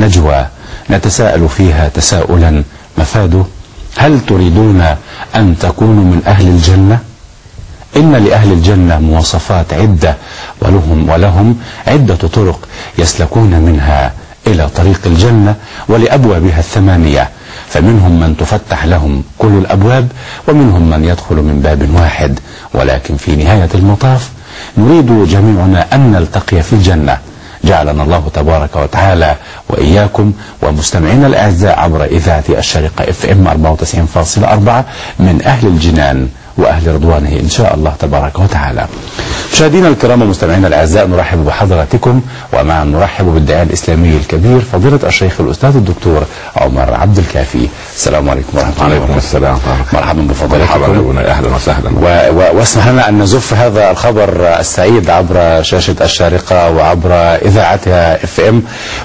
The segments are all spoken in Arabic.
نجوى نتساءل فيها تساؤلا مفاده: هل تريدون أن تكونوا من أهل الجنة؟ إن لأهل الجنة مواصفات عدة، ولهم عدة طرق يسلكون منها إلى طريق الجنة ولأبوابها الثمانية، فمنهم من تفتح لهم كل الأبواب، ومنهم من يدخل من باب واحد. ولكن في نهاية المطاف نريد جميعنا أن نلتقي في الجنة. جعلنا الله تبارك وتعالى وإياكم ومستمعينا الأعزاء عبر إذاعة الشارقة FM 94.4 من أهل الجنان وأهل رضوانه إن شاء الله تبارك وتعالى. مشاهدينا الكرام ومستمعينا الأعزاء، نرحب بحضراتكم ومعا نرحب بالداعية الإسلامي الكبير فضيلة الشيخ الأستاذ الدكتور عمر عبد الكافي. السلام عليكم ورحمة الله وبركاته. السلام. مرحبا بفضيلتكم. أهلا وسهلا. واسمح لنا أن نزف هذا الخبر السعيد عبر شاشة الشارقة وعبر إذاعتها FM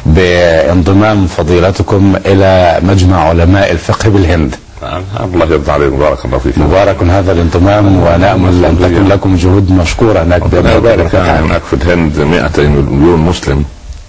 بانضمام فضيلتكم إلى مجمع علماء الفقه بالهند. الله يرضى عليك، بارك الله فيك. مبارك هذا الانضمام، ونأمل أن تكون لكم جهود مشكورة هناك. هناك في الهند 200 مليون مسلم،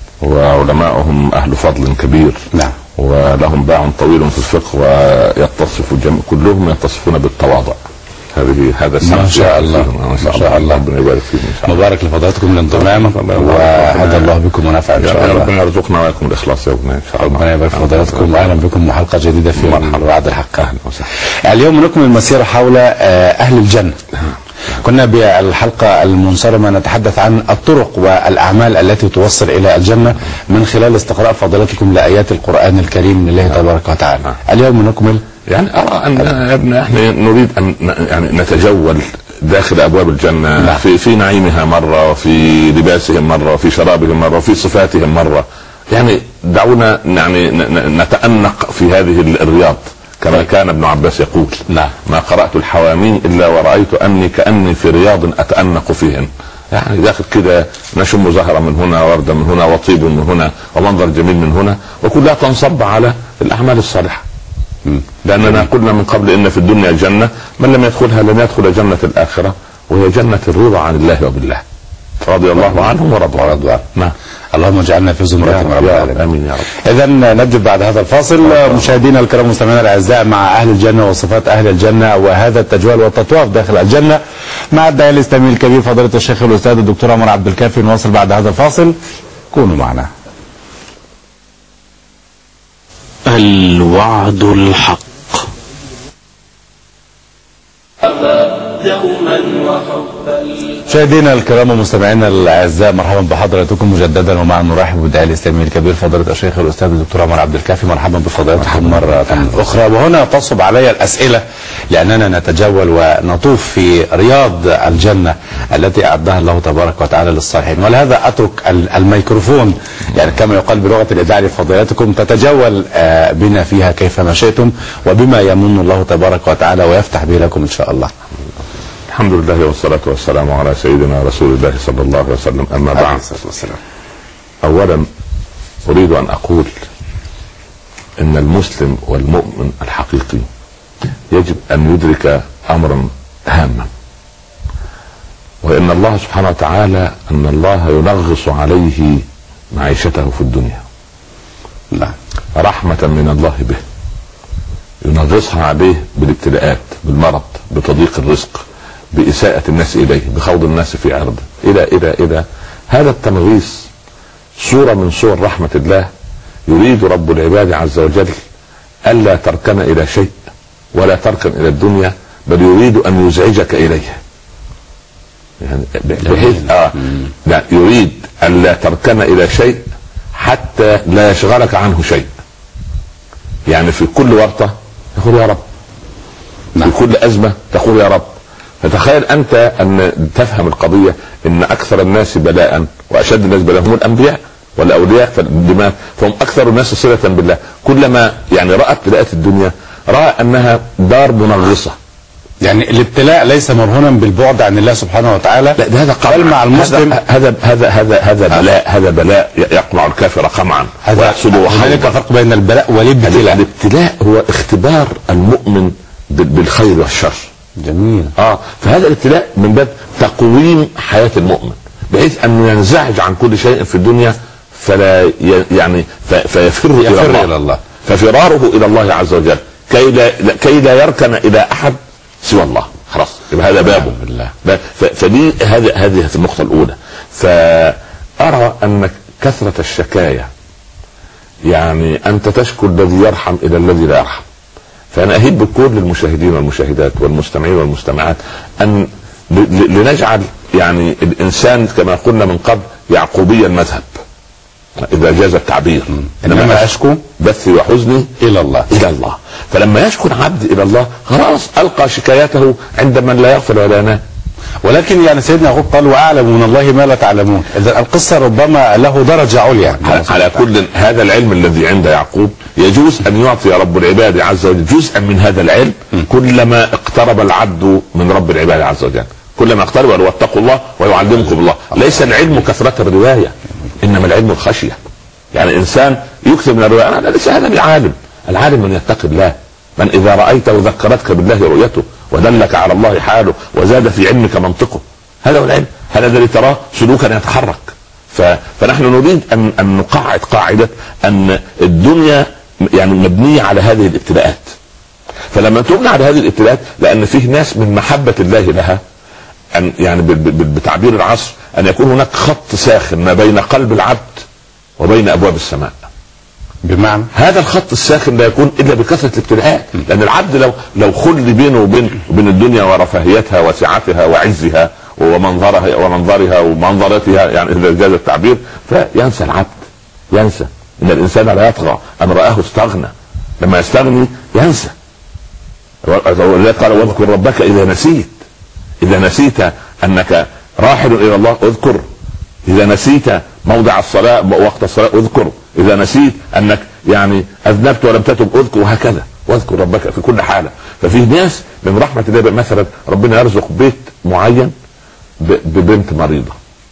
وعلماؤهم أهل فضل كبير. نعم. ولهم باع طويل في الفقه، ويتصف كلهم يتصفون بالتواضع. هذا ما شاء الله. ما شاء الله. ربنا يبارك فيكم. مبارك لفضيلتكم الانضمام، وهدى الله بكم ونفع ان شاء الله. ربنا يرزقنا وياكم الاخلاص يا ابني ان شاء الله. ربنا يبارك في فضيلتكم، واهلا بكم وحلقه جديده في وعد الحق. اهلا وسهلا. اليوم نكمل المسيره حول اهل الجنه. كنا بالحلقة المنصرمة نتحدث عن الطرق والأعمال التي توصل إلى الجنة من خلال استقراء فضيلتكم لآيات القرآن الكريم لله تبارك وتعالى. اليوم نكمل. يعني أرى أن احنا نريد أن يعني نتجول داخل أبواب الجنة، في نعيمها مرة، وفي لباسهم مرة، وفي شرابهم مرة، وفي صفاتهم مرة. يعني دعونا يعني نتأنق في هذه الرياض، كما كان ابن عباس يقول: لا ما قرأت الحوامي إلا ورأيت أني كأني في رياض أتأنق فيهن. يعني داخل كده نشم زهرة من هنا، وردة من هنا، وطيب من هنا، ومنظر جميل من هنا، وكلها تنصب على الأعمال الصالحة. لأننا قلنا من قبل إن في الدنيا جنة، من لم يدخلها لم يدخل جنة الآخرة، وهي جنة الرضا عن الله وبالله، رضي الله عنهم ورضوا عنه. نعم. اللهم اجعلنا في زمرتهم يا رب العالمين. امين يا رب. اذا نبدا بعد هذا الفاصل مشاهدينا الكرام مستمعينا الاعزاء مع اهل الجنه وصفات اهل الجنه، وهذا التجوال والتطواف داخل الجنه مع الداعية الاسلامي الكبير فضيلة الشيخ الاستاذ الدكتور عمر عبد الكافي. نواصل بعد هذا الفاصل، كونوا معنا. الوعد الحق. مشاهدينا الكرام ومستمعينا الاعزاء، مرحبا بحضراتكم مجددا، ومع نرحب بالداعية الاسلامي الكبير فضيلة الشيخ الاستاذ الدكتور عمر عبد الكافي. مرحبا بفضيلتكم مرة اخرى. وهنا تصب علي الاسئله لاننا نتجول ونطوف في رياض الجنه التي اعدها الله تبارك وتعالى للصالحين، ولهذا اترك الميكروفون يعني كما يقال بلغه الاذاعه لفضيلتكم تتجول بنا فيها كيفما شئتم، وبما يمن الله تبارك وتعالى ويفتح به لكم ان شاء الله. الحمد لله والصلاة والسلام على سيدنا رسول الله صلى الله عليه وسلم. أما بعد، أولا أريد أن أقول إن المسلم والمؤمن الحقيقي يجب أن يدرك أمرا هاما، وإن الله سبحانه وتعالى أن الله ينغص عليه معيشته في الدنيا رحمة من الله به، ينغصها عليه بالابتلاءات، بالمرض، بتضييق الرزق، بإساءة الناس إليه، بخوض الناس في عرضه، إلى هذا التنغيص صورة من صور رحمة الله. يريد رب العباد عز وجل ألا تركن إلى شيء ولا تركن إلى الدنيا، بل يريد أن يزعجك إليه. يعني بحيث لا يريد ألا تركن إلى شيء حتى لا يشغلك عنه شيء. يعني في كل ورطة تقول يا رب، في كل أزمة تقول يا رب. فتخيل أنت أن تفهم القضية أن أكثر الناس بلاء وأشد الناس بلاء هم الأنبياء والأولياء، فهم أكثر الناس صلة بالله. كلما يعني رأت ابتلاءات الدنيا رأى أنها دار منغصة. يعني الابتلاء ليس مرهونا بالبعد عن الله سبحانه وتعالى، لا، ده هذا قمع مع المسلم. هذا بلاء يقمع الكافر قمعا ويحسبه. هناك فرق بين البلاء والابتلاء. الابتلاء هو اختبار المؤمن بالخير والشر. جميل. فهذا الابتلاء من باب تقويم حياة المؤمن، بحيث أن ينزعج عن كل شيء في الدنيا فلا يعني فيفر إلى الله. ففراره إلى الله عز وجل كي لا يركن إلى أحد سوى الله. خلاص يبقى هذا بابه. فدي هذه النقطة الأولى. فأرى أن كثرة الشكاية يعني أنت تشكو الذي يرحم إلى الذي لا يرحم. فأنا أهيب بكل المشاهدين والمشاهدات والمستمعين والمستمعات أن لنجعل يعني الإنسان كما قلنا من قبل يعقوبيا المذهب إذا جاز التعبير. إنما أشكو بثي وحزني إلى الله. فلما يشكو العبد إلى الله خلاص ألقى شكايته عند من لا يغفل ولا ينام. ولكن يعني سيدنا يعقوب قال وأعلم من الله ما لا تعلمون. إذا القصة ربما له درجة عليا. على كل هذا العلم الذي عند يعقوب يجوز أن يعطي رب العباد عز وجل جزءا من هذا العلم كلما اقترب العبد من رب العباد عز وجل. كلما اقترب واتقوا الله ويعلمكم الله. ليس العلم كثرة الرواية إنما العلم الخشية. يعني إنسان يكتب من الرواية أنا ليس هذا بعالم. العالم من يتقي الله، من إذا رأيته ذكرتك بالله رؤيته ودلك على الله حاله وزاد في علمك منطقه. هذا هو العلم. هذا الذي تراه سلوكا يتحرك. فنحن نريد أن نقعد قاعدة أن الدنيا يعني مبنية على هذه الابتلاءات. فلما تبنى على هذه الابتلاءات لأن فيه ناس من محبة الله لها أن يعني بتعبير العصر أن يكون هناك خط ساخن ما بين قلب العبد وبين أبواب السماء. بمعنى هذا الخط الساخن لا يكون إلا بكثرة الابتلاءات. لأن العبد لو خل بينه وبين الدنيا ورفاهيتها وسعتها وعزها ومنظرها ومنظرتها يعني إذا جاز التعبير فينسى العبد. ينسى إن الإنسان لا يطغى أن رآه استغنى. لما يستغني ينسى. قال واذكر ربك إذا نسيت أنك راحل إلى الله اذكر. إذا نسيت موضع الصلاة وقت الصلاة اذكر. إذا نسيت أنك يعني أذنبت ولم تتب اذكر. وهكذا واذكر ربك في كل حالة. ففي ناس من رحمة الله مثلا ربنا يرزق بيت معين ببنت مريضة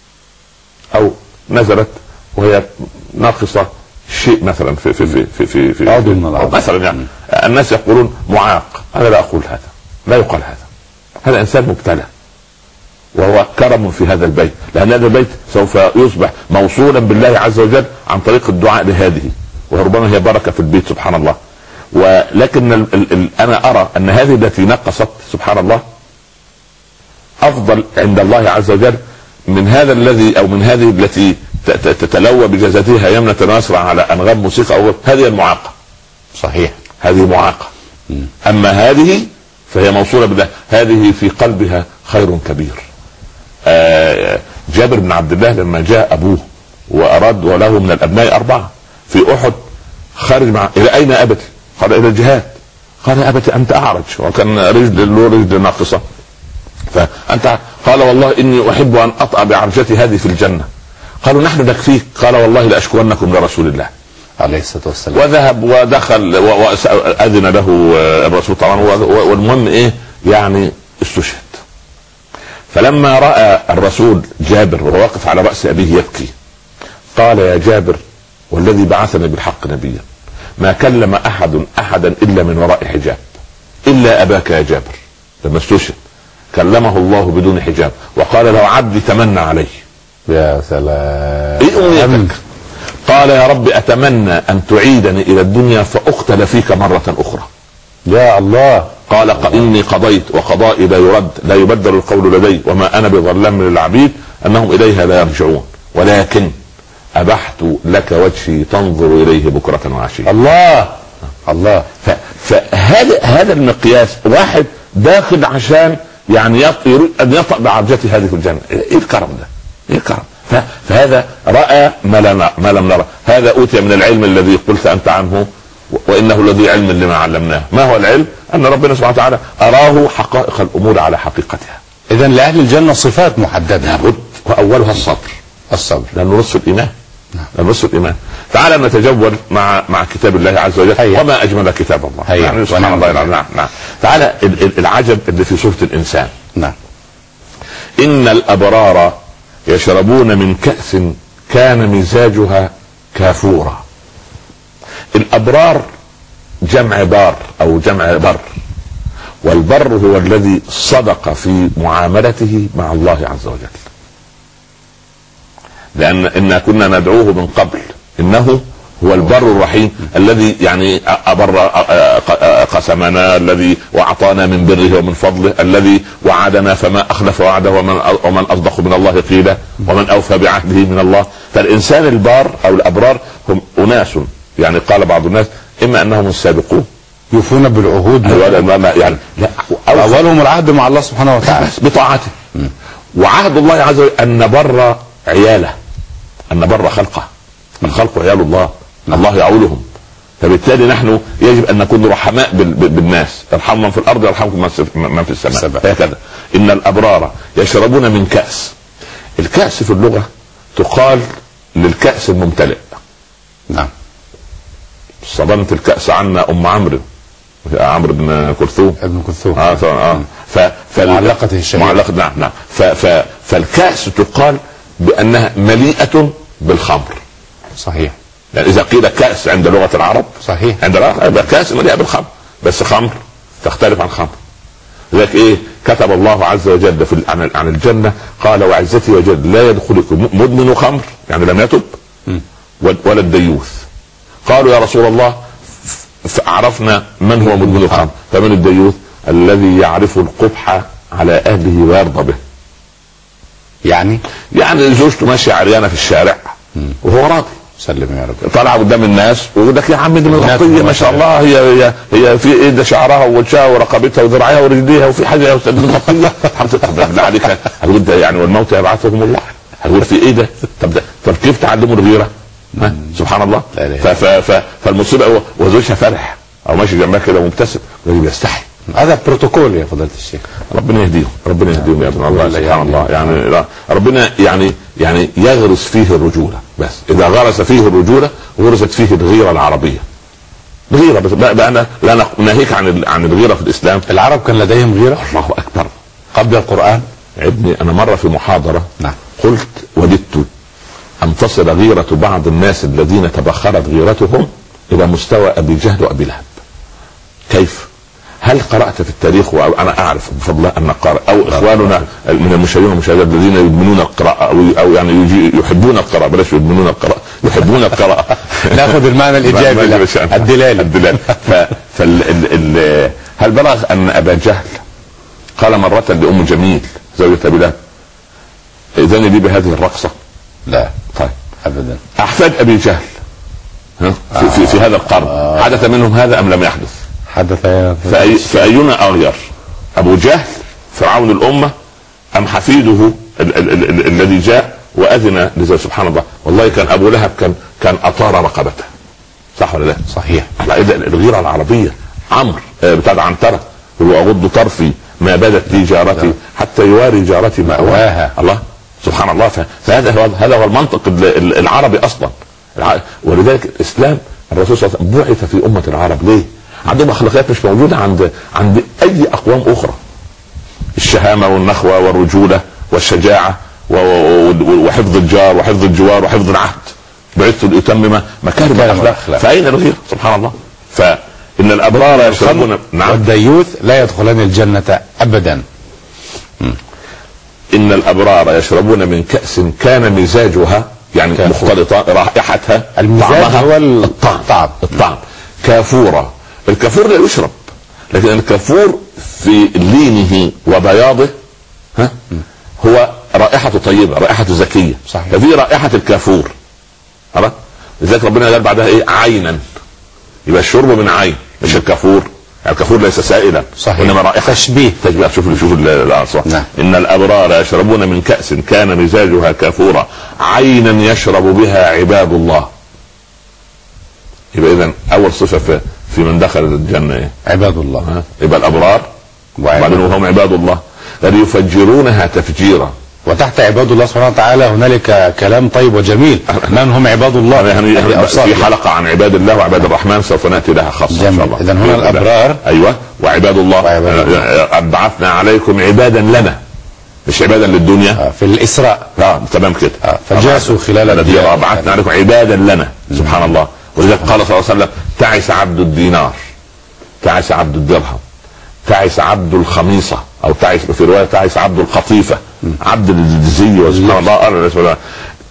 أو نزلت وهي ناقصة شيء مثلا في عضو من الأعضاء مثلا. يعني الناس يقولون معاق. أنا لا أقول هذا. لا يقال هذا إنسان مبتلى وهو كرم في هذا البيت. لأن هذا البيت سوف يصبح موصولا بالله عز وجل عن طريق الدعاء لهذه وربما هي بركة في البيت سبحان الله. ولكن أنا أرى أن هذه التي نقصت سبحان الله أفضل عند الله عز وجل من هذا الذي أو من هذه التي تتلوى بجزتها يمنة ناصرة على أنغام موسيقى أو هذه المعاقة. صحيح هذه معاقة. أما هذه فهي موصولة بالله. هذه في قلبها خير كبير. جابر بن عبد الله لما جاء أبوه وأراد وله من الأبناء 4 في أحد خارج مع إلى أين أبتي؟ قال إلى الجهاد. قال يا أبتي أنت أعرج وكان رجل ناقصة. فأنت قال والله إني أحب أن أطأ بعرجتي هذه في الجنة. قالوا نحن نكفيك. قال والله لأشكونكم لرسول الله عليه الصلاة والسلام. وذهب ودخل وأذن له الرسول طبعا. والمهم إيه يعني استشهد. فلما رأى الرسول جابر وهو واقف على رأس أبيه يبكي قال يا جابر والذي بعثني بالحق نبيا ما كلم أحدا إلا من وراء حجاب إلا أباك يا جابر. لما استشهد كلمه الله بدون حجاب وقال له عبدي تمنى عليه. يا سلام. إيه أمنيتك؟ قال يا رب أتمنى أن تعيدني إلى الدنيا فأقتل فيك مرة أخرى. يا الله. قال إني قضيت وقضائي لا يرد لا يبدل القول لدي وما أنا بظلام للعبيد أنهم إليها لا يرجعون ولكن أبحت لك وجهي تنظر إليه بكرة وعشية. الله. فهذا المقياس واحد داخل عشان يعني يريد أن يطأ بعرجته هذه في الجنة. إيه الكرم ده؟ إيه الكرم؟ فهذا رأى ما لم نرى. هذا أوتي من العلم الذي قلت أنت عنه وإنه الذي علم لما علمناه. ما هو العلم؟ أن ربنا سبحانه وتعالى أراه حقائق الأمور على حقيقتها. إذن لأهل الجنة صفات محددة لابد وأولها الصبر لأنه نصف الإيمان. نصف الإيمان. تعالى نتجول مع كتاب الله عز وجل. وما أجمل كتاب الله. يعني سبحان الله. نعم. تعالى العجب اللي في سورة الإنسان. نعم. إن الأبرار يشربون من كأس كان مزاجها كافورا. الأبرار جمع بار أو جمع بر. والبر هو الذي صدق في معاملته مع الله عز وجل. إنا كنا ندعوه من قبل إنه هو البر الرحيم الذي يعني أبر قسمنا، الذي وأعطانا من بره ومن فضله، الذي وعدنا فما أخلف وعده، ومن أصدق من الله قيلا ومن أوفى بعهده من الله. فالإنسان البار أو الأبرار هم أناس يعني قال بعض الناس إما أنهم السابقون يوفون بالعهود يعني لا أولهم العهد مع الله سبحانه وتعالى بطاعته، وعهد الله عز وجل أن نبر عياله، أن نبر خلقه، الخلق عيال الله، الله يعولهم. فبالتالي نحن يجب ان نكون رحماء بالناس، ارحموا من في الارض يرحمكم من في السماء. هكذا ان الابرار يشربون من كأس. الكأس في اللغة تقال للكأس الممتلئ. نعم. صدمت الكأس عنا ام عمرو بن كلثوم ابن كلثوم معلقته الشهيرة. نعم. فالكأس تقال بانها مليئة بالخمر. صحيح. يعني إذا قيل كأس عند لغة العرب صحيح، عند العرب يبقى كأس مليئة بالخمر، بس خمر تختلف عن خمر. لذلك إيه كتب الله عز وجل عن الجنة قال وعزتي وجل لا يدخلكم مدمن خمر يعني لم يتب ولا الديوث. قالوا يا رسول الله فعرفنا من هو مدمن الخمر، فمن الديوث الذي يعرف القبح على أهله ويرضى به. يعني زوجته ماشية عريانة في الشارع وهو راضي، سلم يا رب، طالعه قدام الناس ويقول لك يا عم دي مغطيه ما شاء الله، هي في ايه ده شعرها ووجهها ورقبتها وذراعها ورجليها وفي حاجه يا استاذ مغطيه. بالله عليك هتقول ده يعني والموت يبعثهم الله، هتقول في ايه ده؟ طب كيف تعلموا الغيره؟ سبحان الله. فالمصيبه وزوجها فرح او ماشي جنبها كده مبتسم ويستحي. هذا بروتوكول يا فضيلة الشيخ. ربنا يهديهم يا ابن الله. سبحان الله. يعني ربنا يعني يغرس فيه الرجولة، بس إذا غرس فيه الرجولة غرست فيه الغيرة العربية. الغيرة بقى أنا لا ناهيك عن الغيرة في الإسلام. العرب كان لديهم غيرة؟ الله أكبر. قبل القرآن. ابني أنا مرة في محاضرة نعم قلت وددت أن تصل غيرة بعض الناس الذين تبخرت غيرتهم إلى مستوى أبي جهل وأبي لهب. كيف؟ هل قرأت في التاريخ؟ وأنا أعرف بفضل الله أن قارئ أو إخواننا من المشاهير والمشاهدات الذين يدمنون القراءة أو يعني يحبون القراءة، بلاش يدمنون القراءة، يحبون القراءة. ناخذ المعنى الإيجابي الدلالي. هل بلغ أن أبا جهل قال مرة لأم جميل زوجة أبي لهب إذن لي بهذه الرقصة؟ لا طيب أبدا. أحفاد أبي جهل في هذا القرن حدث منهم هذا أم لم يحدث؟ فأينا أغير، أبو جهل فرعون الأمة أم حفيده الذي جاء وأذن لزوج؟ سبحان الله. والله كان أبو لهب كان أطار رقبته، صح ولا لا؟ صحيح. الغيرة العربية. عمرو بتاع عنترة وأغض طرفي ما بدت لي جارتي حتى يواري جارتي مأواها. الله سبحان الله. هذا هو المنطق العربي أصلا. ولذلك الإسلام الرسول صلى الله عليه وسلم بعث في أمة العرب. ليه؟ عندهم اخلاقيات مش موجوده عند اي اقوام اخرى. الشهامه والنخوه والرجوله والشجاعه وحفظ الجار وحفظ الجوار وحفظ العهد. بعثت لاتمم مكارم الاخلاق. فاين الغيره؟ سبحان الله. فان الابرار يشربون. نعم. والديوث لا يدخلان الجنه ابدا. ان الابرار يشربون من كأس كان مزاجها يعني مختلطه رائحتها. المزاج هو الطعم كافورا. الكافور لا يشرب، لكن الكافور في لينه وبياضه هو رائحة طيبة، رائحة زكية. صحيح. ففي رائحة الكافور. لذلك ربنا قال بعدها ايه؟ عينا. يبقى الشرب من عين مش الكافور. الكافور ليس سائلا. صحيح. انما رائحة تشبيه. شوف الاصوات. نعم. ان الابرار يشربون من كأس كان مزاجها كافورا عينا يشرب بها عباد الله. يبقى اذا اول صفة في من دخل الجنة ايه؟ عباد الله. يبقى الابرار وبعدين هم عباد الله الذين يفجرونها تفجيرا. وتحت عباد الله سبحانه وتعالى هنالك كلام طيب وجميل. من هم عباد الله؟ يعني في حلقة عن عباد الله وعباد الرحمن سوف نأتي لها خاصة ان شاء الله. اذا هنا الابرار ايوه وعباد الله. قد بعثنا عليكم عبادا لنا مش عبادا للدنيا. في الإسراء. تمام كده. فجاسوا خلال الديار. بعثنا عليكم عبادا لنا. سبحان الله. ولذلك قال صلى الله عليه وسلم تعس عبد الدينار، تعس عبد الدرهم، تعس عبد الخميصة، او تعس في رواية تعس عبد القطيفة، عبد الزي. وسبحان الله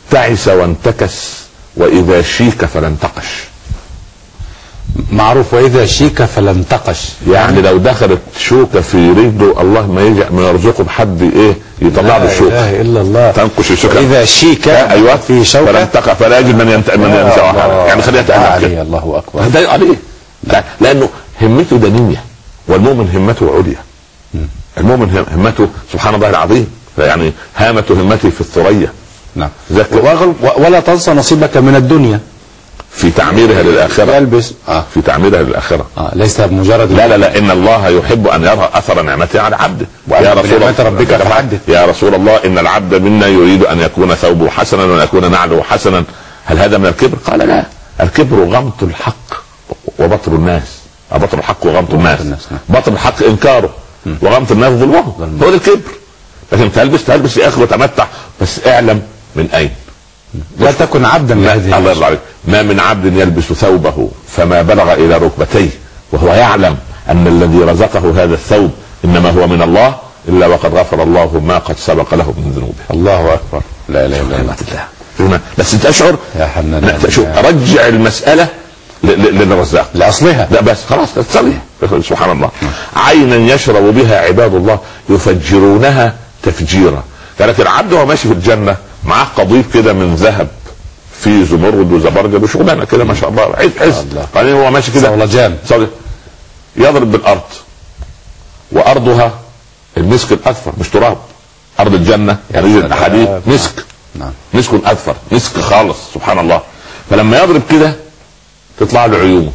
تعس وانتكس واذا شيك فلانتقش. معروف، واذا شيك فلانتقش. يعني لو دخلت شوكه في رجله الله ما يرزقه بحد ايه يطلع له الشوكه. لا اله الا الله. تنقش الشوكه. اذا شيك ايوه في شوكه فلانتقع فلا يجد من ينزعها. يعني خليها تألف كده. الله اكبر. ده عليه لانه همته دنيه والمؤمن همته عليا. المؤمن همته سبحان الله العظيم، يعني هامة همته في الثريا. نعم. ولا تنسى نصيبك من الدنيا في تعميرها للآخرة. يلبس في تعميرها للآخرة. ليس بمجرد لا إن الله يحب أن يرى أثر نعمته على عبده. يا رسول ربك يا رسول الله إن العبد منا يريد أن يكون ثوبه حسنا وأن يكون نعله حسنا، هل هذا من الكبر؟ قال لا، الكبر غمط الحق وبطر الناس. بطر الحق وغمط الناس. بطر الحق إنكاره وغمط الناس ظلمهم، هو ده الكبر. لكن تلبس يا أخي وتمتع، بس اعلم من أين. لا تكن عبدا لهذه. الله يرضى عليك. ما من عبد يلبس ثوبه فما بلغ الى ركبتيه وهو يعلم ان الذي رزقه هذا الثوب انما هو من الله الا وقد غفر الله ما قد سبق له من ذنوبه. الله اكبر. لا اله الا الله. بس تشعر يا حنان، رجع المساله للرزاق لاصلها. لا بس خلاص تصلي. سبحان الله. عينا يشرب بها عباد الله يفجرونها تفجيرا. لكن العبد وهو ماشي في الجنه معاه قضيب كده من ذهب في زمرد وزبرجد وشغلانه كده ما شاء الله عز. بعدين هو ماشي كده صولجان يضرب بالارض وارضها المسك الاذفر مش تراب. ارض الجنه يعني الحديد مسك. نعم. مسك اذفر، مسك خالص سبحان الله. فلما يضرب كده تطلع له عيون،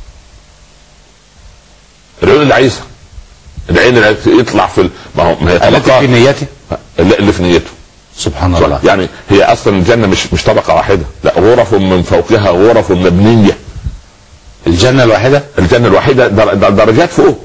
العيون اللي عايزها، العين اللي يطلع في ما هو التي في نيته، اللي في نيته. سبحان الله. يعني هي اصلا الجنه مش طبقه واحده، لا غرف من فوقها غرف مبنيه. الجنه الواحده درجات فوق.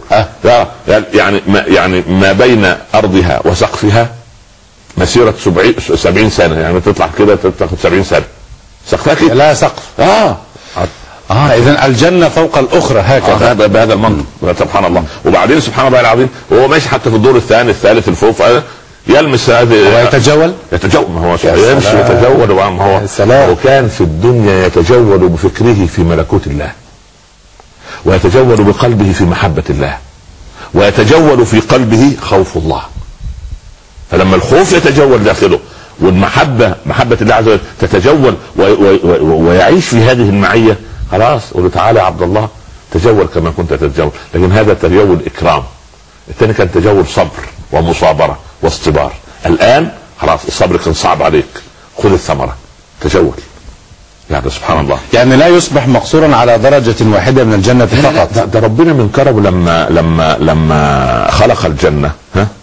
يعني ما بين ارضها وسقفها مسيره 70 سنه. يعني تطلع كده تاخد 70 سنه سقفها كده لا سقف. اذا الجنه فوق الاخرى هكذا. بهذا المنطق. سبحان الله. وبعدين سبحان الله العظيم وهو ماشي حتى في الدور الثاني الثالث الفوق يلمس هذه ويتجول. ما هو يمشي يتجول. هو كان في الدنيا يتجول بفكره في ملكوت الله، ويتجول بقلبه في محبة الله، ويتجول في قلبه خوف الله. فلما الخوف يتجول داخله والمحبة محبة الله عز وجل تتجول ويعيش في هذه المعية، خلاص قل تعالى يا عبد الله تجول كما كنت تتجول. لكن هذا تجول إكرام، الثاني كان تجول صبر ومصابرة واصطبار. الآن خلاص الصبر كان صعب عليك، خذ الثمرة تجول. يعني سبحان الله. يعني لا يصبح مقصورا على درجة واحدة من الجنة فقط. ده ربنا من كرمه لما خلق الجنة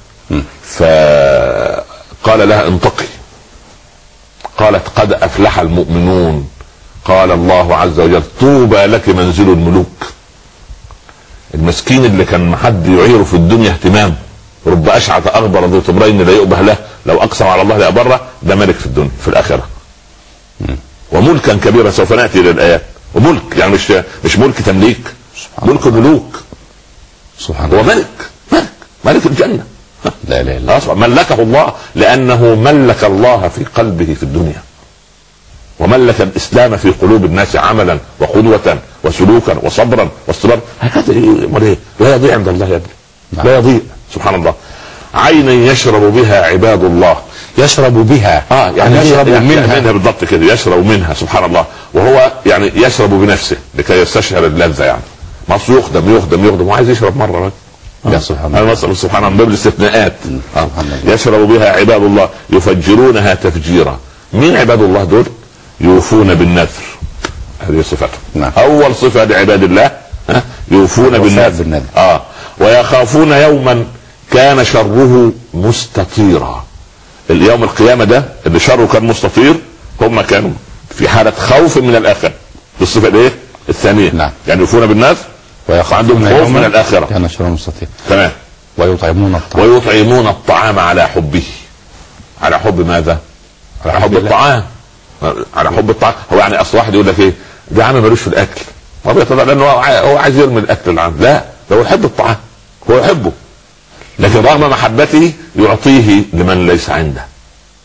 فقال لها انطقي، قالت قد أفلح المؤمنون. قال الله عز وجل طوبى لك منزل الملوك. المسكين اللي كان حد يعيره في الدنيا اهتمام، رب أشعث أغبر ذو طمرين لا يؤبه له لو أقسم على الله لأبره، ده ملك في الدنيا في الآخرة وملكا كبيرا. سوف نأتي إلى الآيات. وملك يعني مش ملك تمليك، ملك ملوك. سبحان الله. هو ملك الجنة. لا لا لا. ملكه الله لأنه ملك الله في قلبه في الدنيا، وملك الإسلام في قلوب الناس عملا وقدوة وسلوكا وصبرا واصطبارا. هكذا لا يضيع عند الله يا ابني. لا يضيع. سبحان الله. عينا يشرب بها عباد الله. يشرب بها يعني يشرب منها بالضبط كده، يشرب منها سبحان الله. وهو يعني يشرب بنفسه لكي يستشعر اللذة. يعني مصر يخدم وعايز يشرب مرة. يا سبحان الله. سبحان الله. بالاستثناءات. يشرب بها عباد الله يفجرونها تفجيرا. مين عباد الله دول؟ يوفون بالنذر. هذه صفته. نعم. اول صفة لعباد الله يوفون بالنذر. ويخافون يوما كان شره مستطيرا. اليوم القيامة ده اللي شره كان مستطير، هم كانوا في حالة خوف من الآخرة بالصفة الايه الثانية. نعم. يعني يوفون بالنذر وعندهم خوف من الآخرة. كان شره مستطير. تمام. ويطعمون الطعام على حبه. على حب ماذا؟ على حب الطعام. على حب الطعام. هو يعني اصل واحد يقول لك ايه ده عم ملوش في الاكل، هو بيطلع لانه هو عايز يرمي الاكل العام. لا، ده هو يحب الطعام، هو يحبه، لكن رغم محبته يعطيه لمن ليس عنده.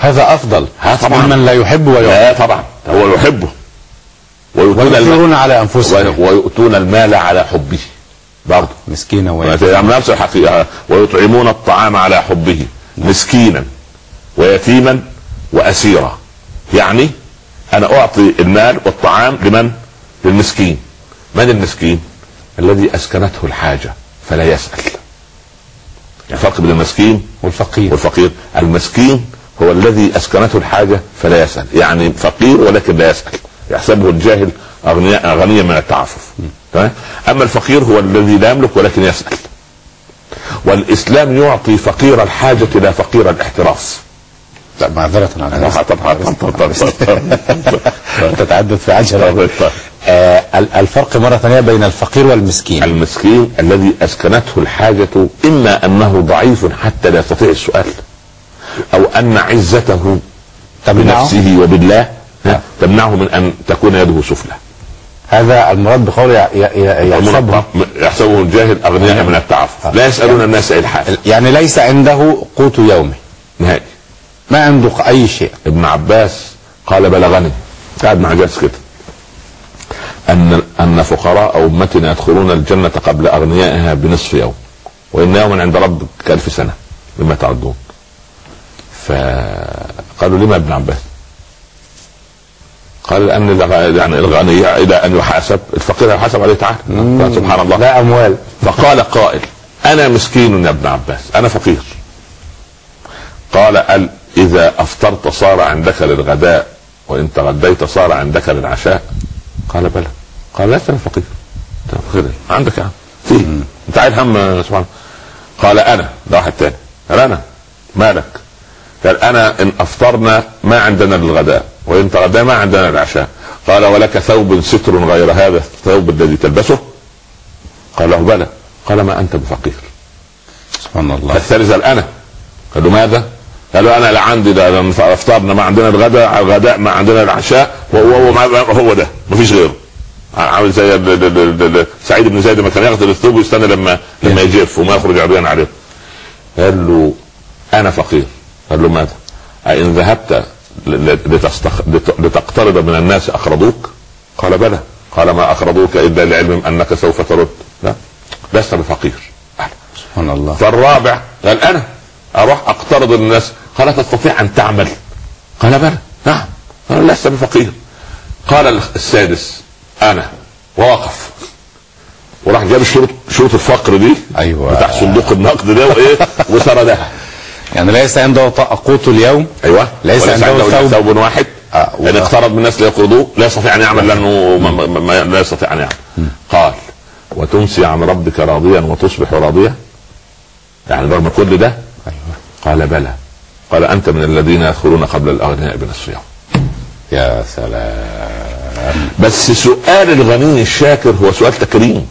هذا افضل طبعا ممن لا يحب لا طبعا هو يحبه ويؤثرون على انفسهم ويؤتون المال على حبه برضه مسكينا نفس الحقيقة. ويطعمون الطعام على حبه مسكينا ويتيما واسيرا. يعني انا اعطي المال والطعام لمن؟ للمسكين. من المسكين؟ الذي اسكنته الحاجة فلا يسأل. الفرق بين المسكين والفقير. المسكين هو الذي اسكنته الحاجة فلا يسأل، يعني فقير ولكن لا يسأل، يحسبه الجاهل غنيا من التعفف. اما الفقير هو الذي لا يملك ولكن يسأل. والاسلام يعطي فقير الحاجة لا فقير الاحتراف. لا معذرة على تتعدد في عجلة. الفرق مرة ثانية بين الفقير والمسكين. المسكين الذي اسكنته الحاجة، اما انه ضعيف حتى لا يستطيع السؤال، او ان عزته بنفسه وبالله تمنعه من ان تكون يده سفلى. هذا المراد بقوله يحسبه الجاهل اغنياء من التعفف، لا يسألون الناس الحال. يعني ليس عنده قوت يومه نهائي، ما عنده اي شيء. ابن عباس قال بلغني، قاعد مع جالس كده، ان فقراء امتنا يدخلون الجنة قبل اغنيائها بنصف يوم، وان يوما عند ربك كألف سنة مما تعدون. فقالوا لما ابن عباس؟ قال ان يعني الغني الى ان يحاسب، الفقير يحاسب عليه تعالى. سبحان الله، لا اموال. فقال قائل انا مسكين يا ابن عباس، انا فقير. قال اذا افطرت صار عندك للغداء وان تغديت صار عندك للعشاء؟ قال بلى. قال لا انا فقير. فقير عندك يا عم فيه، انت عايز هم سبحان الله. قال انا، ده واحد تاني، قال انا مالك؟ قال انا ان افطرنا ما عندنا للغداء وان تغدينا ما عندنا للعشاء. قال ولك ثوب ستر غير هذا الثوب الذي تلبسه؟ قال له بلى. قال ما انت بفقير. سبحان الله. الثالث قال انا. قال له ماذا؟ قال له انا لا عندي ده، افطرنا ما عندنا الغداء ما عندنا العشاء، هو ده مفيش غيره. عامل زي سعيد بن زيد لما كان يغسل الثوب ويستنى لما يجف وما يخرج عريان عليه. قال له انا فقير. قال له ماذا؟ ان ذهبت لتقترض من الناس اقرضوك؟ قال بلى. قال ما اقرضوك الا لعلم انك سوف ترد. لا لست بفقير. سبحان الله. فالرابع قال انا اروح اقترض الناس. قال تستطيع ان تعمل؟ قال بلى. نعم. قال لست بفقير. قال السادس انا، ووقف وراح جاب شروط الفقر دي، ايوه، بتاع صندوق النقد ده وايه وسردها. يعني ليس عنده قوت اليوم، ايوه، ليس عنده ثوب واحد، ان اقترض من الناس ليقرضوه لا يستطيع ان يعمل لانه لا يستطيع ان يعمل. قال وتمسي عن ربك راضيا وتصبح راضيا، يعني رغم كل ده. أيوة. قال بلى. قال انت من الذين يدخلون قبل الاغنياء بنصف يوم. يا سلام. بس سؤال الغني الشاكر هو سؤال تكريم.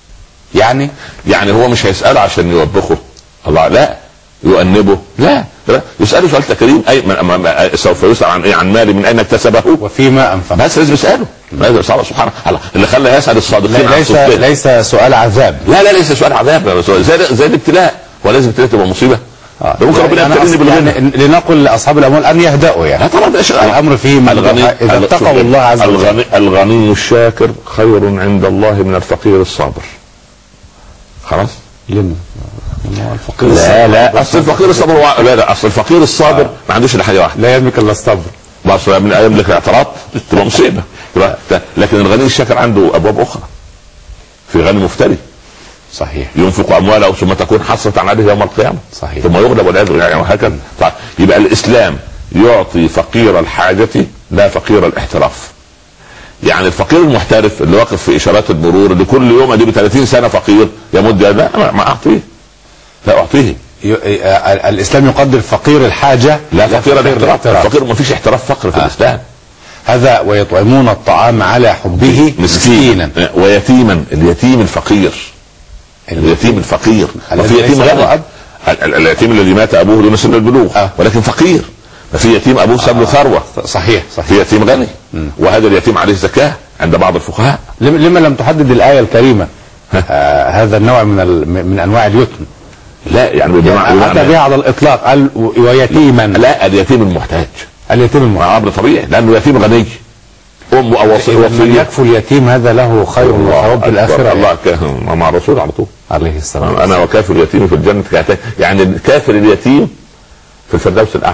يعني هو مش هيسأله عشان يوبخه الله، لا يؤنبه، لا يسأله سؤال تكريم. اي سوف يسأل عن ايه؟ عن مالي من اين اكتسبه وفيما انفق. بس لازم يسأله. سبحان الله اللي خلى يسأل الصادقين. ليس سؤال عذاب. لا ليس سؤال عذاب، زي الابتلاء. ولازم الابتلاء تبقى مصيبة. ممكن ربنا يبتليني بالغنى. لنقل لاصحاب الاموال ان يهدأوا، يعني طبعا الامر فيه اذا اتقوا الله عز وجل. الغني الشاكر خير عند الله من الفقير الصابر. خلاص. لما الفقير لا اصل الفقير الصابر لا اصل الفقير الصابر ما عندوش الا حاجه واحده، لا يملك الا الصبر. بس يملك الاعتراض تبقى مصيبه. لكن الغني الشاكر عنده ابواب اخرى. في غني مفتري صحيح ينفق امواله ثم تكون حسرة عليه يوم القيامه، صحيح، ثم يغلب والعياذ بالله وهكذا. يبقى الاسلام يعطي فقير الحاجه لا فقير الاحتراف. يعني الفقير المحترف اللي واقف في اشارات المرور اللي كل يوم ادي ب 30 سنه فقير يمد لا ما اعطيه، لا اعطيه. الاسلام يقدر فقير الحاجه لا فقير الاحتراف. الفقير ما فيش احتراف فقر في الاسلام. هذا ويطعمون الطعام على حبه مسكينا ويتيما. اليتيم الفقير، اليتيم الفقير. وفي يتيم غني، اليتيم الذي مات ابوه دون سن البلوغ ولكن فقير. في يتيم ابوه ساب له ثروه. صحيح. في يتيم غني وهذا اليتيم عليه زكاه عند بعض الفقهاء. لما لم تحدد الايه الكريمه هذا النوع من انواع اليتم؟ لا يعني أتى بها على الإطلاق، قال ويتيما. لا، اليتيم المحتاج. اليتيم المحتاج امر طبيعي، لانه يتيم غني، ام او من يكفل اليتيم هذا له خير وثواب في الاخره. الله مع الرسول على طول عليه الصلاه والسلام. انا وكافل اليتيم في الجنه يعني كافل اليتيم في الفردوس الاعلى.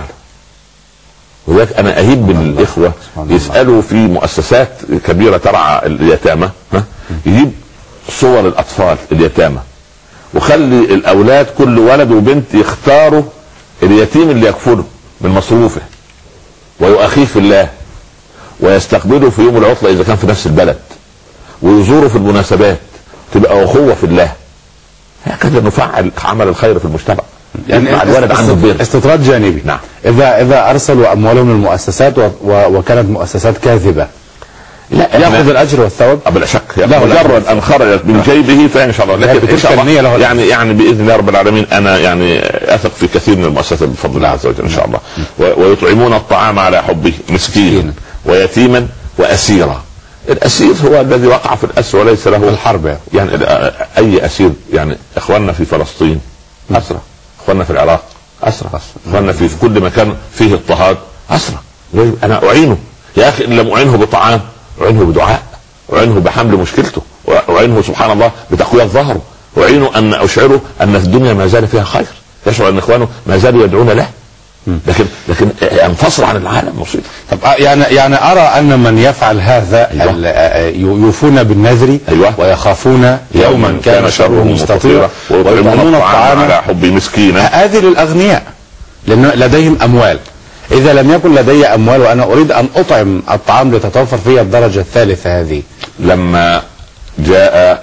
ولذلك انا اهيب بالاخوه يسالوا في مؤسسات كبيره ترعى اليتامى، يجيب صور الاطفال اليتامى، وخلي الاولاد كل ولد وبنت يختاروا اليتيم اللي يكفله من مصروفه ويؤخيه في الله، ويستقبله في يوم العطلة اذا كان في نفس البلد، ويزوره في المناسبات، تبقى اخوة في الله. هكذا نفعل عمل الخير في المجتمع. يعني الولد عنده استطراد جانبي. نعم. اذا ارسلوا اموالهم للمؤسسات وكانت مؤسسات كاذبة، لا ياخذ الاجر والثواب بلا شك، مجرد ان خرجت من جيبه فان شاء الله. لكن ان شاء الله يعني باذن الله رب العالمين انا يعني اثق في كثير من المؤسسات بفضل الله عز وجل ان شاء الله. ويطعمون الطعام على حبه مسكينا ويتيما واسيرا. الاسير هو الذي وقع في الاسر وليس له الحرب. يعني اي اسير، يعني اخواننا في فلسطين اسرى، اخواننا في العراق اسرى، اخواننا في كل مكان فيه اضطهاد اسرى. انا اعينه يا اخي، ان لم اعينه بطعام اعينه بدعاء، اعينه بحمل مشكلته، اعينه سبحان الله بتقوية ظهره، اعينه ان اشعره ان الدنيا ما زال فيها خير، يشعر ان اخوانه ما زالوا يدعون له. لكن ينفصل عن العالم مصيبه. طب يعني ارى ان من يفعل هذا يوفون بالنذر. أيوة. ويخافون يوما كان شره مستطيرا ويطعمون الطعام على حب مسكينا. هذه للاغنياء لان لديهم اموال. اذا لم يكن لدي اموال وانا اريد ان اطعم الطعام لتتوفر فيها الدرجه الثالثه هذه. لما جاء